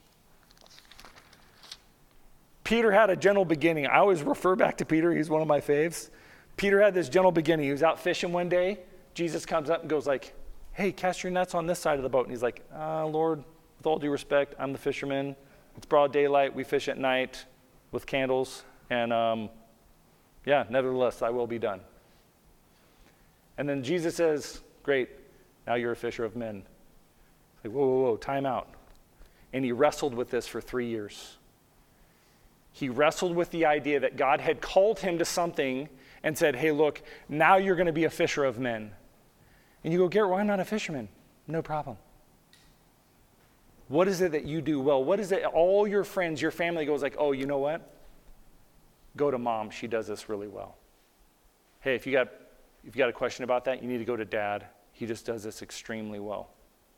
Peter had a gentle beginning. I always refer back to Peter. He's one of my faves. Peter had this gentle beginning. He was out fishing one day. Jesus comes up and goes like, hey, cast your nets on this side of the boat. And he's like, Lord, with all due respect, I'm the fisherman. It's broad daylight. We fish at night with candles. And nevertheless, I will be done. And then Jesus says, great, now you're a fisher of men. Like, whoa, time out. And he wrestled with this for 3 years. He wrestled with the idea that God had called him to something and said, hey, look, now you're going to be a fisher of men. And you go, Garrett, why am I not a fisherman? No problem. What is it that you do well? What is it all your friends, your family goes like, oh, you know what? Go to mom. She does this really well. Hey, if you got a question about that, you need to go to dad. He just does this extremely well.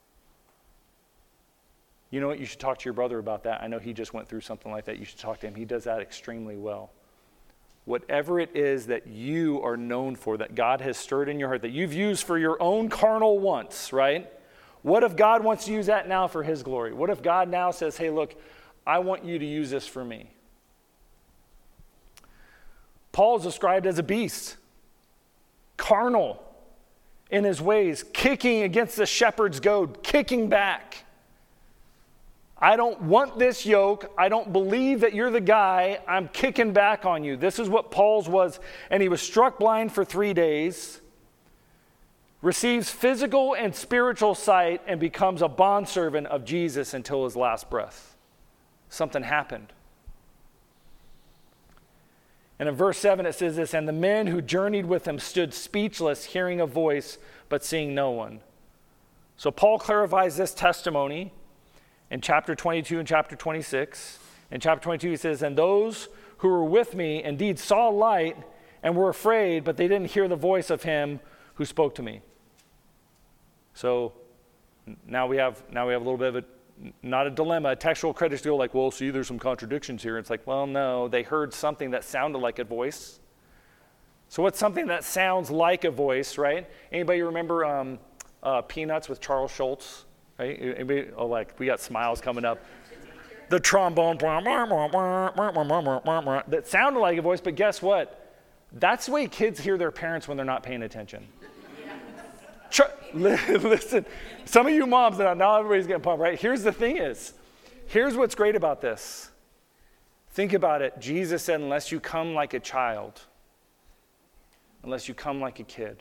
You know what? You should talk to your brother about that. I know he just went through something like that. You should talk to him. He does that extremely well. Whatever it is that you are known for, that God has stirred in your heart, that you've used for your own carnal wants, right? What if God wants to use that now for his glory? What if God now says, hey, look, I want you to use this for me? Paul is described as a beast, carnal in his ways, kicking against the shepherd's goad, kicking back. I don't want this yoke. I don't believe that you're the guy. I'm kicking back on you. This is what Paul's was. And he was struck blind for 3 days, receives physical and spiritual sight, and becomes a bondservant of Jesus until his last breath. Something happened. And in verse 7 it says this, and the men who journeyed with him stood speechless, hearing a voice, but seeing no one. So Paul clarifies this testimony in chapter 22 and chapter 26. In chapter 22 he says, and those who were with me indeed saw light and were afraid, but they didn't hear the voice of him who spoke to me. So now we have a little bit of not a dilemma. Textual critics go like, well, see, there's some contradictions here. It's like, well, no, they heard something that sounded like a voice. So what's something that sounds like a voice, right? Anybody remember Peanuts with Charles Schultz? Right? Anybody, we got smiles coming up. The trombone, that sounded like a voice, but guess what? That's the way kids hear their parents when they're not paying attention. Listen, some of you moms, now everybody's getting pumped, right? Here's what's great about this. Think about it. Jesus said, unless you come like a child, unless you come like a kid.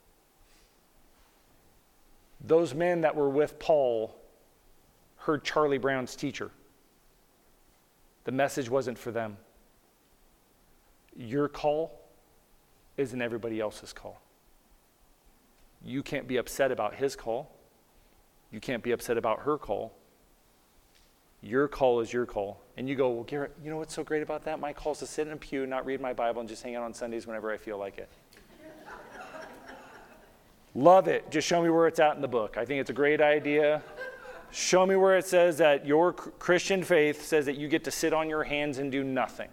Those men that were with Paul heard Charlie Brown's teacher. The message wasn't for them. Your call isn't everybody else's call. You can't be upset about his call. You can't be upset about her call. Your call is your call. And you go, well, Garrett, you know what's so great about that? My call is to sit in a pew, not read my Bible, and just hang out on Sundays whenever I feel like it. Love it. Just show me where it's at in the book. I think it's a great idea. Show me where it says that your Christian faith says that you get to sit on your hands and do nothing.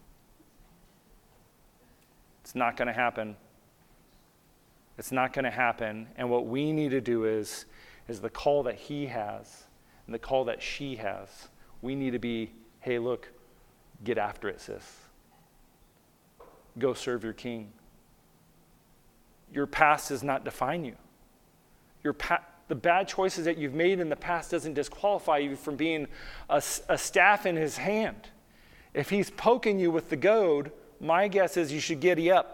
It's not going to happen. It's not going to happen. And what we need to do is the call that he has and the call that she has. We need to be, hey, look, get after it, sis. Go serve your king. Your past does not define you. The bad choices that you've made in the past doesn't disqualify you from being a staff in his hand. If he's poking you with the goad, my guess is you should giddy up.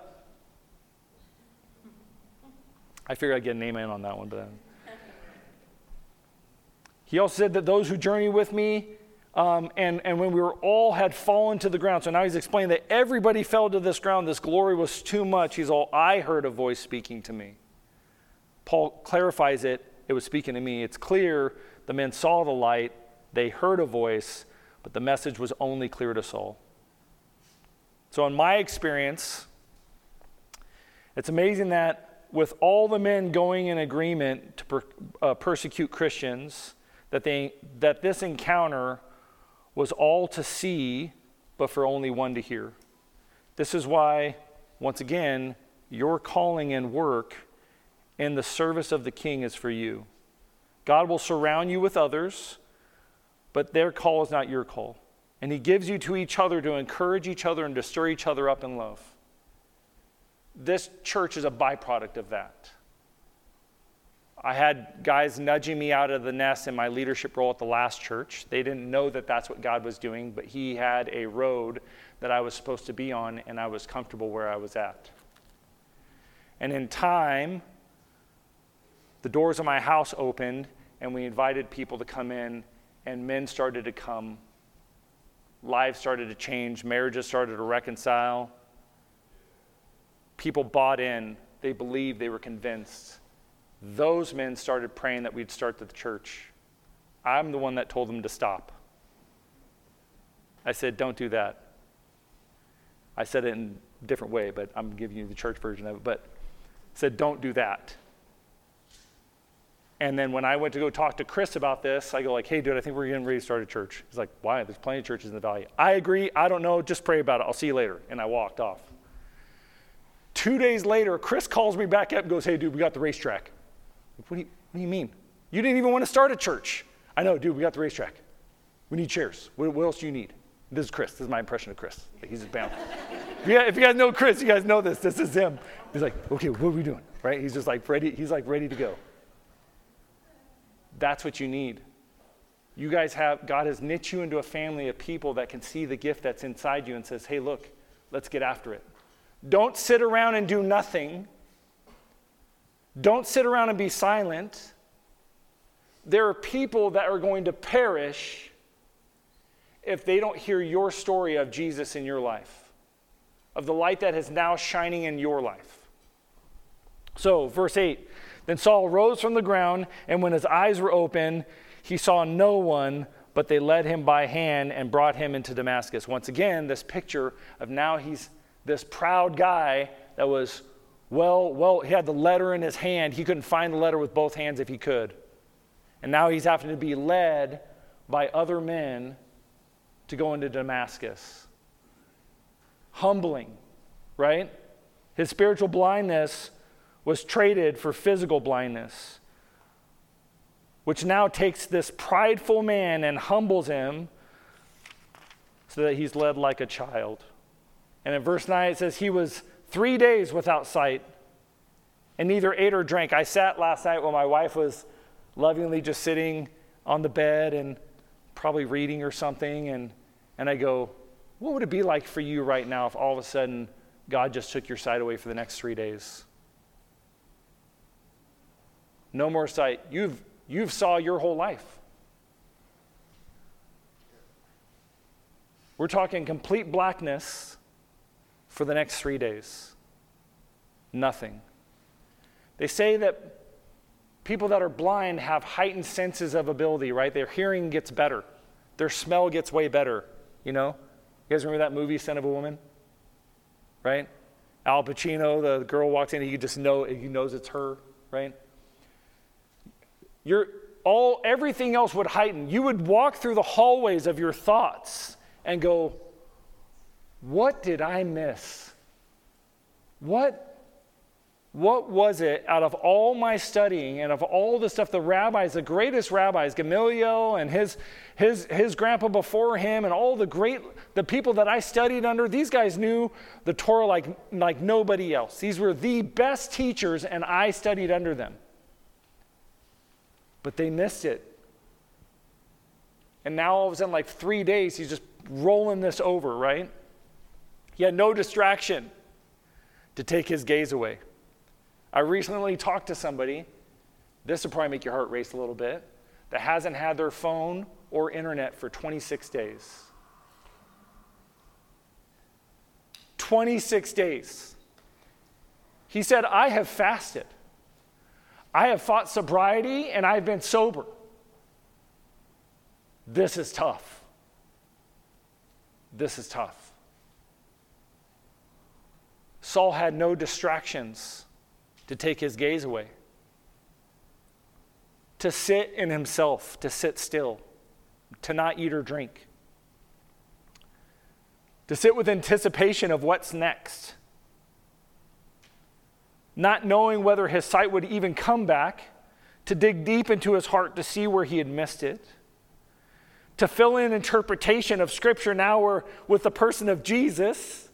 I figured I'd get an amen on that one. But he also said that those who journey with me, and when we were all had fallen to the ground. So now he's explaining that everybody fell to this ground. This glory was too much. He's all, I heard a voice speaking to me. Paul clarifies it. It was speaking to me. It's clear the men saw the light. They heard a voice, but the message was only clear to Saul. So in my experience, it's amazing that with all the men going in agreement to persecute Christians, that this encounter was all to see, but for only one to hear. This is why, once again, your calling and work in the service of the King is for you. God will surround you with others, but their call is not your call. And he gives you to each other to encourage each other and to stir each other up in love. This church is a byproduct of that. I had guys nudging me out of the nest in my leadership role at the last church. They didn't know that that's what God was doing, but he had a road that I was supposed to be on, and I was comfortable where I was at. And in time, the doors of my house opened, and we invited people to come in, and men started to come. Lives started to change. Marriages started to reconcile. People bought in. They believed. They were convinced. Those men started praying that we'd start the church. I'm the one that told them to stop. I said, don't do that. I said it in a different way, but I'm giving you the church version of it. But I said, don't do that. And then when I went to go talk to Chris about this, I go like, hey, dude, I think we're getting ready to start a church. He's like, why? There's plenty of churches in the valley. I agree. I don't know. Just pray about it. I'll see you later. And I walked off. 2 days later, Chris calls me back up and goes, hey, dude, we got the racetrack. What do you mean? You didn't even want to start a church. I know, dude, we got the racetrack. We need chairs. What else do you need? This is Chris. This is my impression of Chris. Like, he's just bound. If you guys know Chris, you guys know this. This is him. He's like, okay, what are we doing? Right? He's just like ready. He's like ready to go. That's what you need. God has knit you into a family of people that can see the gift that's inside you and says, hey, look, let's get after it. Don't sit around and do nothing. Don't sit around and be silent. There are people that are going to perish if they don't hear your story of Jesus in your life, of the light that is now shining in your life. So, verse 8, then Saul rose from the ground, and when his eyes were open, he saw no one, but they led him by hand and brought him into Damascus. Once again, this picture of now he's this proud guy that was, he had the letter in his hand. He couldn't find the letter with both hands if he could. And now he's having to be led by other men to go into Damascus. Humbling, right? His spiritual blindness was traded for physical blindness, which now takes this prideful man and humbles him so that he's led like a child. And in verse 9 it says, he was 3 days without sight and neither ate or drank. I sat last night while my wife was lovingly just sitting on the bed and probably reading or something, and I go, what would it be like for you right now if all of a sudden God just took your sight away for the next 3 days? No more sight. You've saw your whole life. We're talking complete blackness for the next 3 days. Nothing. They say that people that are blind have heightened senses of ability, right? Their hearing gets better. Their smell gets way better, you know? You guys remember that movie, Son of a Woman? Right? Al Pacino, the girl walks in, he knows it's her, right? Everything else would heighten. You would walk through the hallways of your thoughts and go, what did I miss? What was it out of all my studying and of all the stuff the rabbis, the greatest rabbis, Gamaliel and his grandpa before him and all the people that I studied under, these guys knew the Torah like nobody else. These were the best teachers and I studied under them. But they missed it. And now all of a sudden, 3 days, he's just rolling this over, right? He had no distraction to take his gaze away. I recently talked to somebody, this will probably make your heart race a little bit, that hasn't had their phone or internet for 26 days. 26 days. He said, I have fasted. I have fought sobriety and I've been sober. This is tough. This is tough. Saul had no distractions to take his gaze away. To sit in himself, to sit still, to not eat or drink. To sit with anticipation of what's next. Not knowing whether his sight would even come back, to dig deep into his heart to see where he had missed it, to fill in interpretation of Scripture now with the person of Jesus,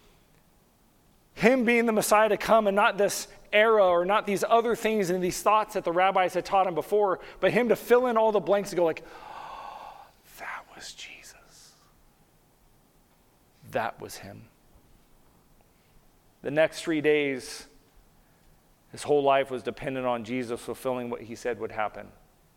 him being the Messiah to come and not this era or not these other things and these thoughts that the rabbis had taught him before, but him to fill in all the blanks and go oh, that was Jesus. That was him. The next 3 days, his whole life was dependent on Jesus fulfilling what he said would happen.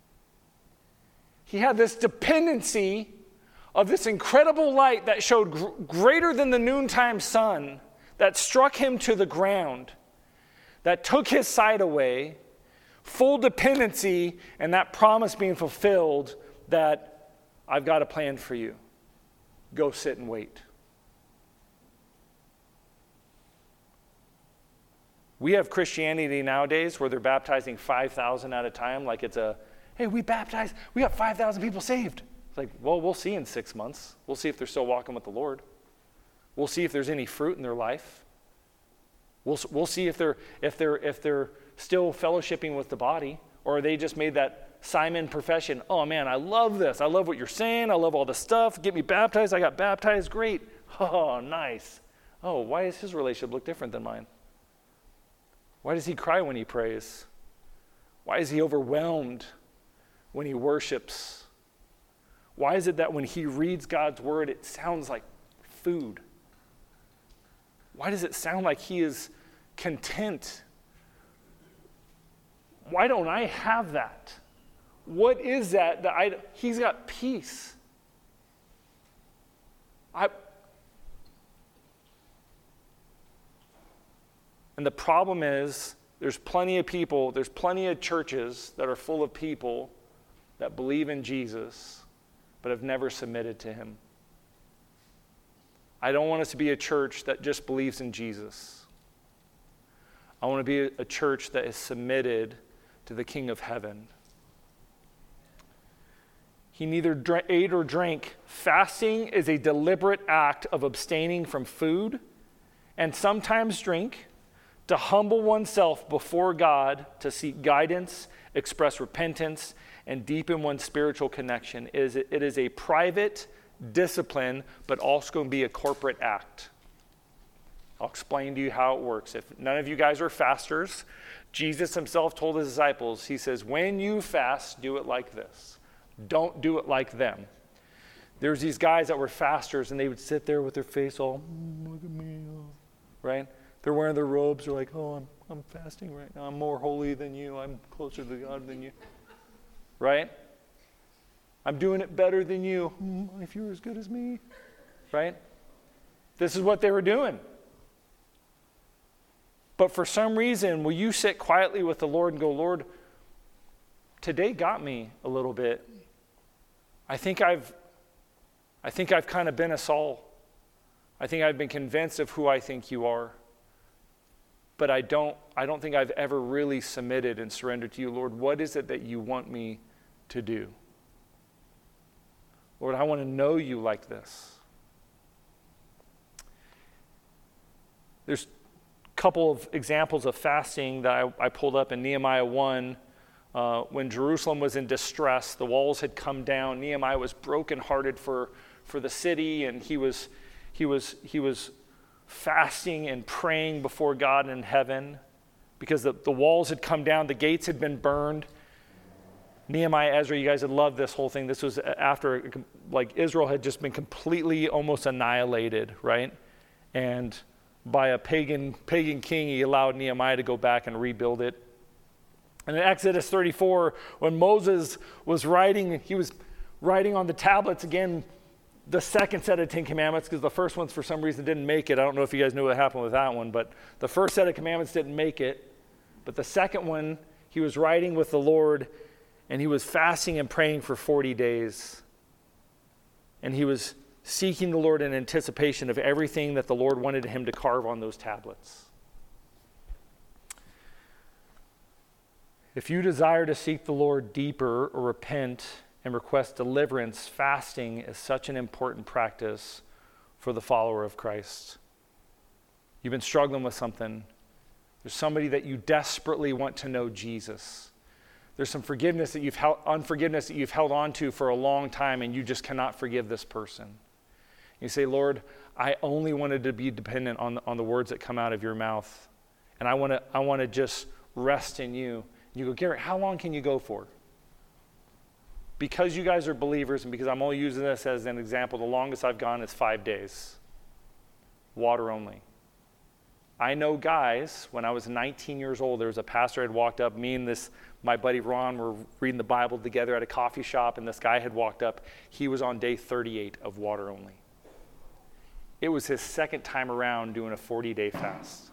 He had this dependency of this incredible light that showed greater than the noontime sun, that struck him to the ground, that took his sight away, full dependency, and that promise being fulfilled that I've got a plan for you. Go sit and wait. We have Christianity nowadays where they're baptizing 5,000 at a time like it's hey, we got 5,000 people saved. It's like, well, we'll see in 6 months. We'll see if they're still walking with the Lord. We'll see if there's any fruit in their life. We'll see if they're still fellowshipping with the body, or they just made that Simon profession. Oh man, I love this. I love what you're saying. I love all the stuff. Get me baptized. I got baptized. Great. Oh, nice. Oh, why does his relationship look different than mine? Why does he cry when he prays? Why is he overwhelmed when he worships? Why is it that when he reads God's word, it sounds like food? Why does it sound like he is content? Why don't I have that? What is that he's got peace? And the problem is, there's plenty of people, there's plenty of churches that are full of people that believe in Jesus, but have never submitted to him. I don't want us to be a church that just believes in Jesus. I want to be a church that is submitted to the King of Heaven. He neither ate or drank. Fasting is a deliberate act of abstaining from food and sometimes drink to humble oneself before God, to seek guidance, express repentance, and deepen one's spiritual connection. It is a private discipline, but also going to be a corporate act. I'll explain to you how it works. If none of you guys are fasters, Jesus himself told his disciples, he says, when you fast, do it like this. Don't do it like them. There's these guys that were fasters, and they would sit there with their face all, look at me, right? They're wearing their robes. They're like, oh, I'm fasting right now. I'm more holy than you. I'm closer to God than you. Right? I'm doing it better than you. If you're as good as me. Right? This is what they were doing. But for some reason, will you sit quietly with the Lord and go, Lord, today got me a little bit. I think I've kind of been a Saul. I think I've been convinced of who I think you are. But I don't think I've ever really submitted and surrendered to you. Lord, what is it that you want me to do? Lord, I want to know you like this. There's a couple of examples of fasting that I pulled up in Nehemiah 1. When Jerusalem was in distress, the walls had come down. Nehemiah was brokenhearted for the city, and he was fasting and praying before God in heaven because the walls had come down, the gates had been burned. Nehemiah, Ezra, you guys had loved this whole thing. This was after, like, Israel had just been completely almost annihilated, right? And by a pagan king, he allowed Nehemiah to go back and rebuild it. And in Exodus 34, when Moses was writing, he was writing on the tablets again, the second set of 10 Commandments, because the first ones for some reason didn't make it. I don't know if you guys knew what happened with that one, but the first set of commandments didn't make it. But the second one, he was writing with the Lord, and he was fasting and praying for 40 days. And he was seeking the Lord in anticipation of everything that the Lord wanted him to carve on those tablets. If you desire to seek the Lord deeper or repent and request deliverance, fasting is such an important practice for the follower of Christ. You've been struggling with something. There's somebody that you desperately want to know Jesus. There's some unforgiveness that you've held on to for a long time, and you just cannot forgive this person. You say, Lord, I only wanted to be dependent on the words that come out of your mouth, and I want to just rest in you. You go, Garrett, how long can you go for? Because you guys are believers, and because I'm only using this as an example, the longest I've gone is 5 days. Water only. I know guys, when I was 19 years old, there was a pastor had walked up, me and my buddy Ron were reading the Bible together at a coffee shop, and this guy had walked up. He was on day 38 of water only. It was his second time around doing a 40-day fast.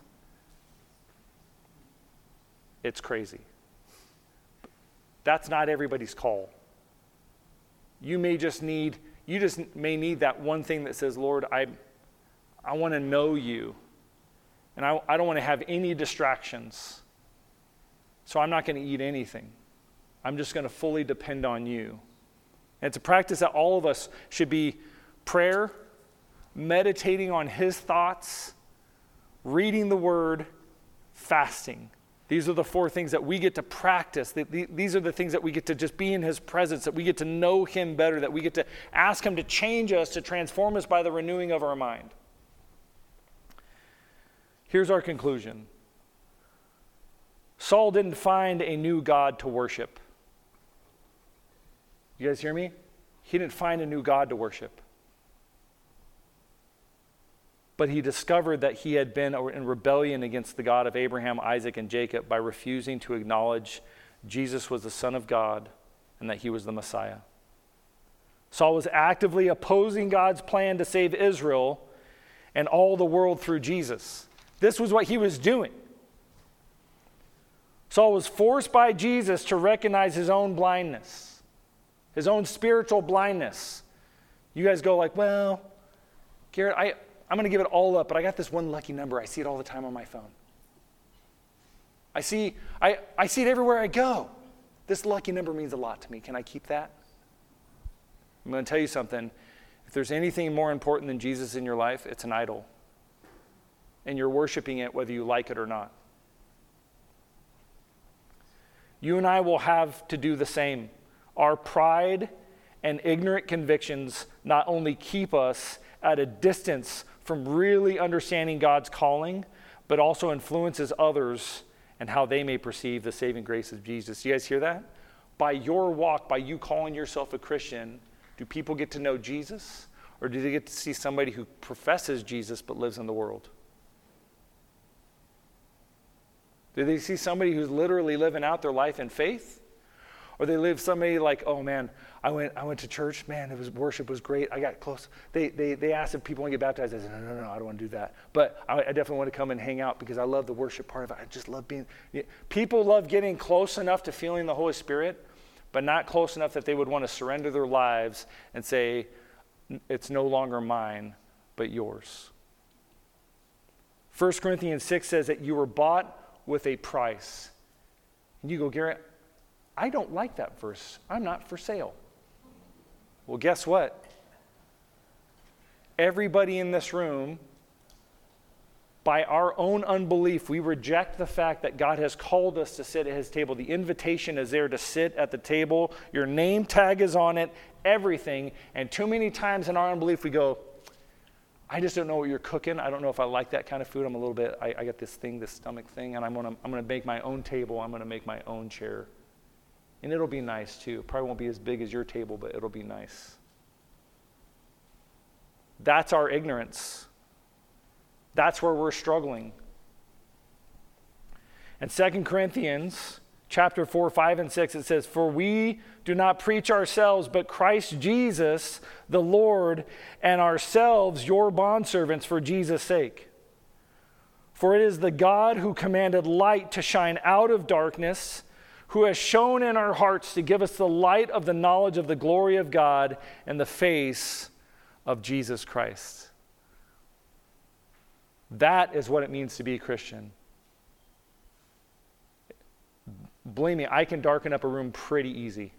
It's crazy. That's not everybody's call. You just may need that one thing that says, Lord, I want to know you. And I don't want to have any distractions. So I'm not going to eat anything. I'm just going to fully depend on you. And it's a practice that all of us should be: prayer, meditating on his thoughts, reading the word, fasting. These are the 4 things that we get to practice. These are the things that we get to just be in his presence, that we get to know him better, that we get to ask him to change us, to transform us by the renewing of our mind. Here's our conclusion. Saul didn't find a new God to worship. You guys hear me? He didn't find a new God to worship. But he discovered that he had been in rebellion against the God of Abraham, Isaac, and Jacob by refusing to acknowledge Jesus was the Son of God and that he was the Messiah. Saul was actively opposing God's plan to save Israel and all the world through Jesus. This was what he was doing. Saul was forced by Jesus to recognize his own blindness, his own spiritual blindness. You guys go like, well, Garrett, I'm going to give it all up, but I got this one lucky number. I see it all the time on my phone. I see it everywhere I go. This lucky number means a lot to me. Can I keep that? I'm going to tell you something. If there's anything more important than Jesus in your life, it's an idol. And you're worshiping it whether you like it or not. You and I will have to do the same. Our pride and ignorant convictions not only keep us at a distance from really understanding God's calling, but also influences others and how they may perceive the saving grace of Jesus. You guys hear that? By your walk, by you calling yourself a Christian, do people get to know Jesus? Or do they get to see somebody who professes Jesus but lives in the world? Do they see somebody who's literally living out their life in faith? Or they live somebody like, oh man, I went to church, man, worship was great, I got close. They asked if people want to get baptized. I said, no, I don't want to do that. But I definitely want to come and hang out because I love the worship part of it. I just love being, people love getting close enough to feeling the Holy Spirit, but not close enough that they would want to surrender their lives and say, it's no longer mine, but yours. 1 Corinthians 6 says that you were bought with a price. And you go, Garrett, I don't like that verse. I'm not for sale. Well, guess what? Everybody in this room, by our own unbelief, we reject the fact that God has called us to sit at his table. The invitation is there to sit at the table. Your name tag is on it, everything. And too many times in our unbelief, we go, I just don't know what you're cooking. I don't know if I like that kind of food. I'm a little bit, I got this stomach thing, and I'm gonna make my own table. I'm gonna make my own chair. And it'll be nice too. Probably won't be as big as your table, but it'll be nice. That's our ignorance. That's where we're struggling. In 2 Corinthians chapter 4, 5, and 6, it says, for we do not preach ourselves, but Christ Jesus, the Lord, and ourselves your bondservants for Jesus' sake. For it is the God who commanded light to shine out of darkness, who has shone in our hearts to give us the light of the knowledge of the glory of God in the face of Jesus Christ. That is what it means to be a Christian. Believe me, I can darken up a room pretty easy.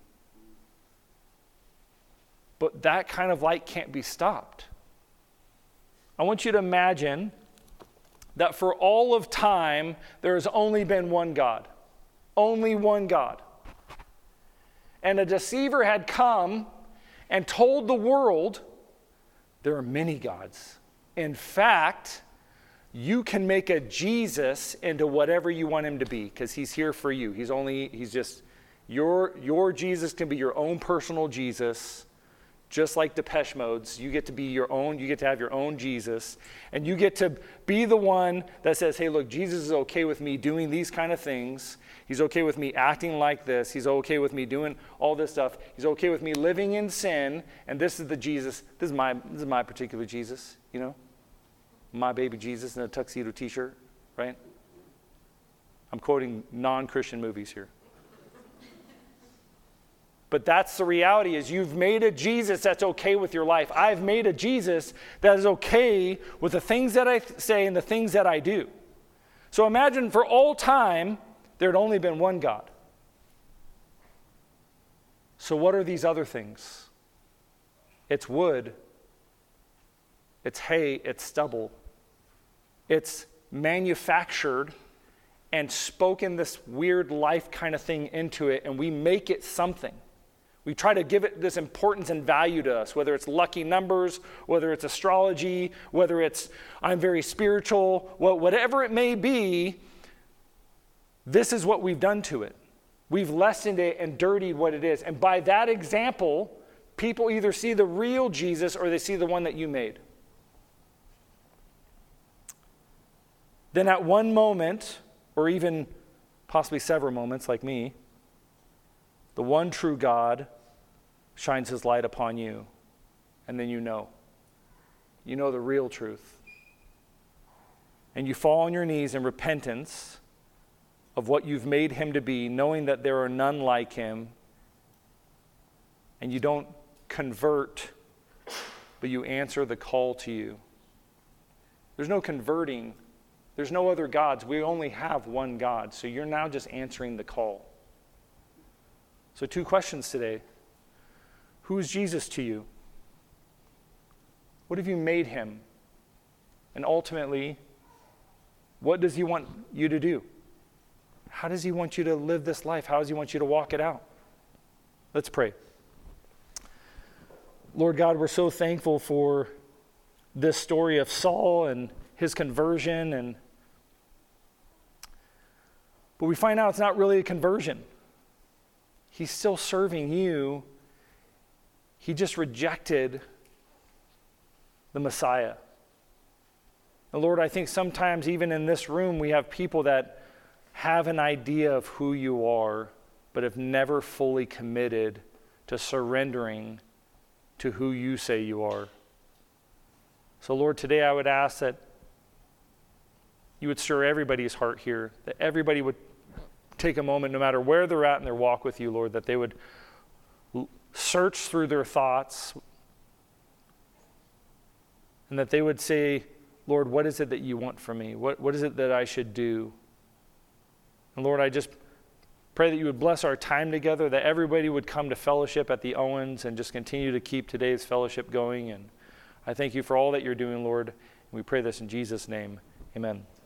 But that kind of light can't be stopped. I want you to imagine that for all of time, there has only been one God. Only one God. And a deceiver had come and told the world, there are many gods. In fact, you can make a Jesus into whatever you want him to be because he's here for you. He's just, your Jesus can be your own personal Jesus. Just like Depeche Mode's, you get to be your own, you get to have your own Jesus, and you get to be the one that says, hey, look, Jesus is okay with me doing these kind of things. He's okay with me acting like this. He's okay with me doing all this stuff. He's okay with me living in sin, and this is the Jesus. This is my particular Jesus, you know? My baby Jesus in a tuxedo t-shirt, right? I'm quoting non-Christian movies here. But that's the reality, is you've made a Jesus that's okay with your life. I've made a Jesus that is okay with the things that I say and the things that I do. So imagine for all time, there had only been one God. So what are these other things? It's wood. It's hay. It's stubble. It's manufactured and spoken this weird life kind of thing into it, and we make it something. We try to give it this importance and value to us, whether it's lucky numbers, whether it's astrology, whether it's I'm very spiritual, whatever it may be, this is what we've done to it. We've lessened it and dirtied what it is. And by that example, people either see the real Jesus or they see the one that you made. Then at one moment, or even possibly several moments like me, the one true God shines his light upon you, and then you know. You know the real truth. And you fall on your knees in repentance of what you've made him to be, knowing that there are none like him, and you don't convert, but you answer the call to you. There's no converting. There's no other gods. We only have one God. So you're now just answering the call. So 2 questions today. Who is Jesus to you? What have you made him? And ultimately, what does he want you to do? How does he want you to live this life? How does he want you to walk it out? Let's pray. Lord God, we're so thankful for this story of Saul and his conversion, but we find out it's not really a conversion. He's still serving you. He just rejected the Messiah. And Lord, I think sometimes even in this room we have people that have an idea of who you are, but have never fully committed to surrendering to who you say you are. So Lord, today I would ask that you would stir everybody's heart here, that everybody would take a moment, no matter where they're at in their walk with you, Lord, that they would search through their thoughts and that they would say, Lord, what is it that you want from me? What is it that I should do? And Lord, I just pray that you would bless our time together, that everybody would come to fellowship at the Owens and just continue to keep today's fellowship going. And I thank you for all that you're doing, Lord. And we pray this in Jesus' name. Amen.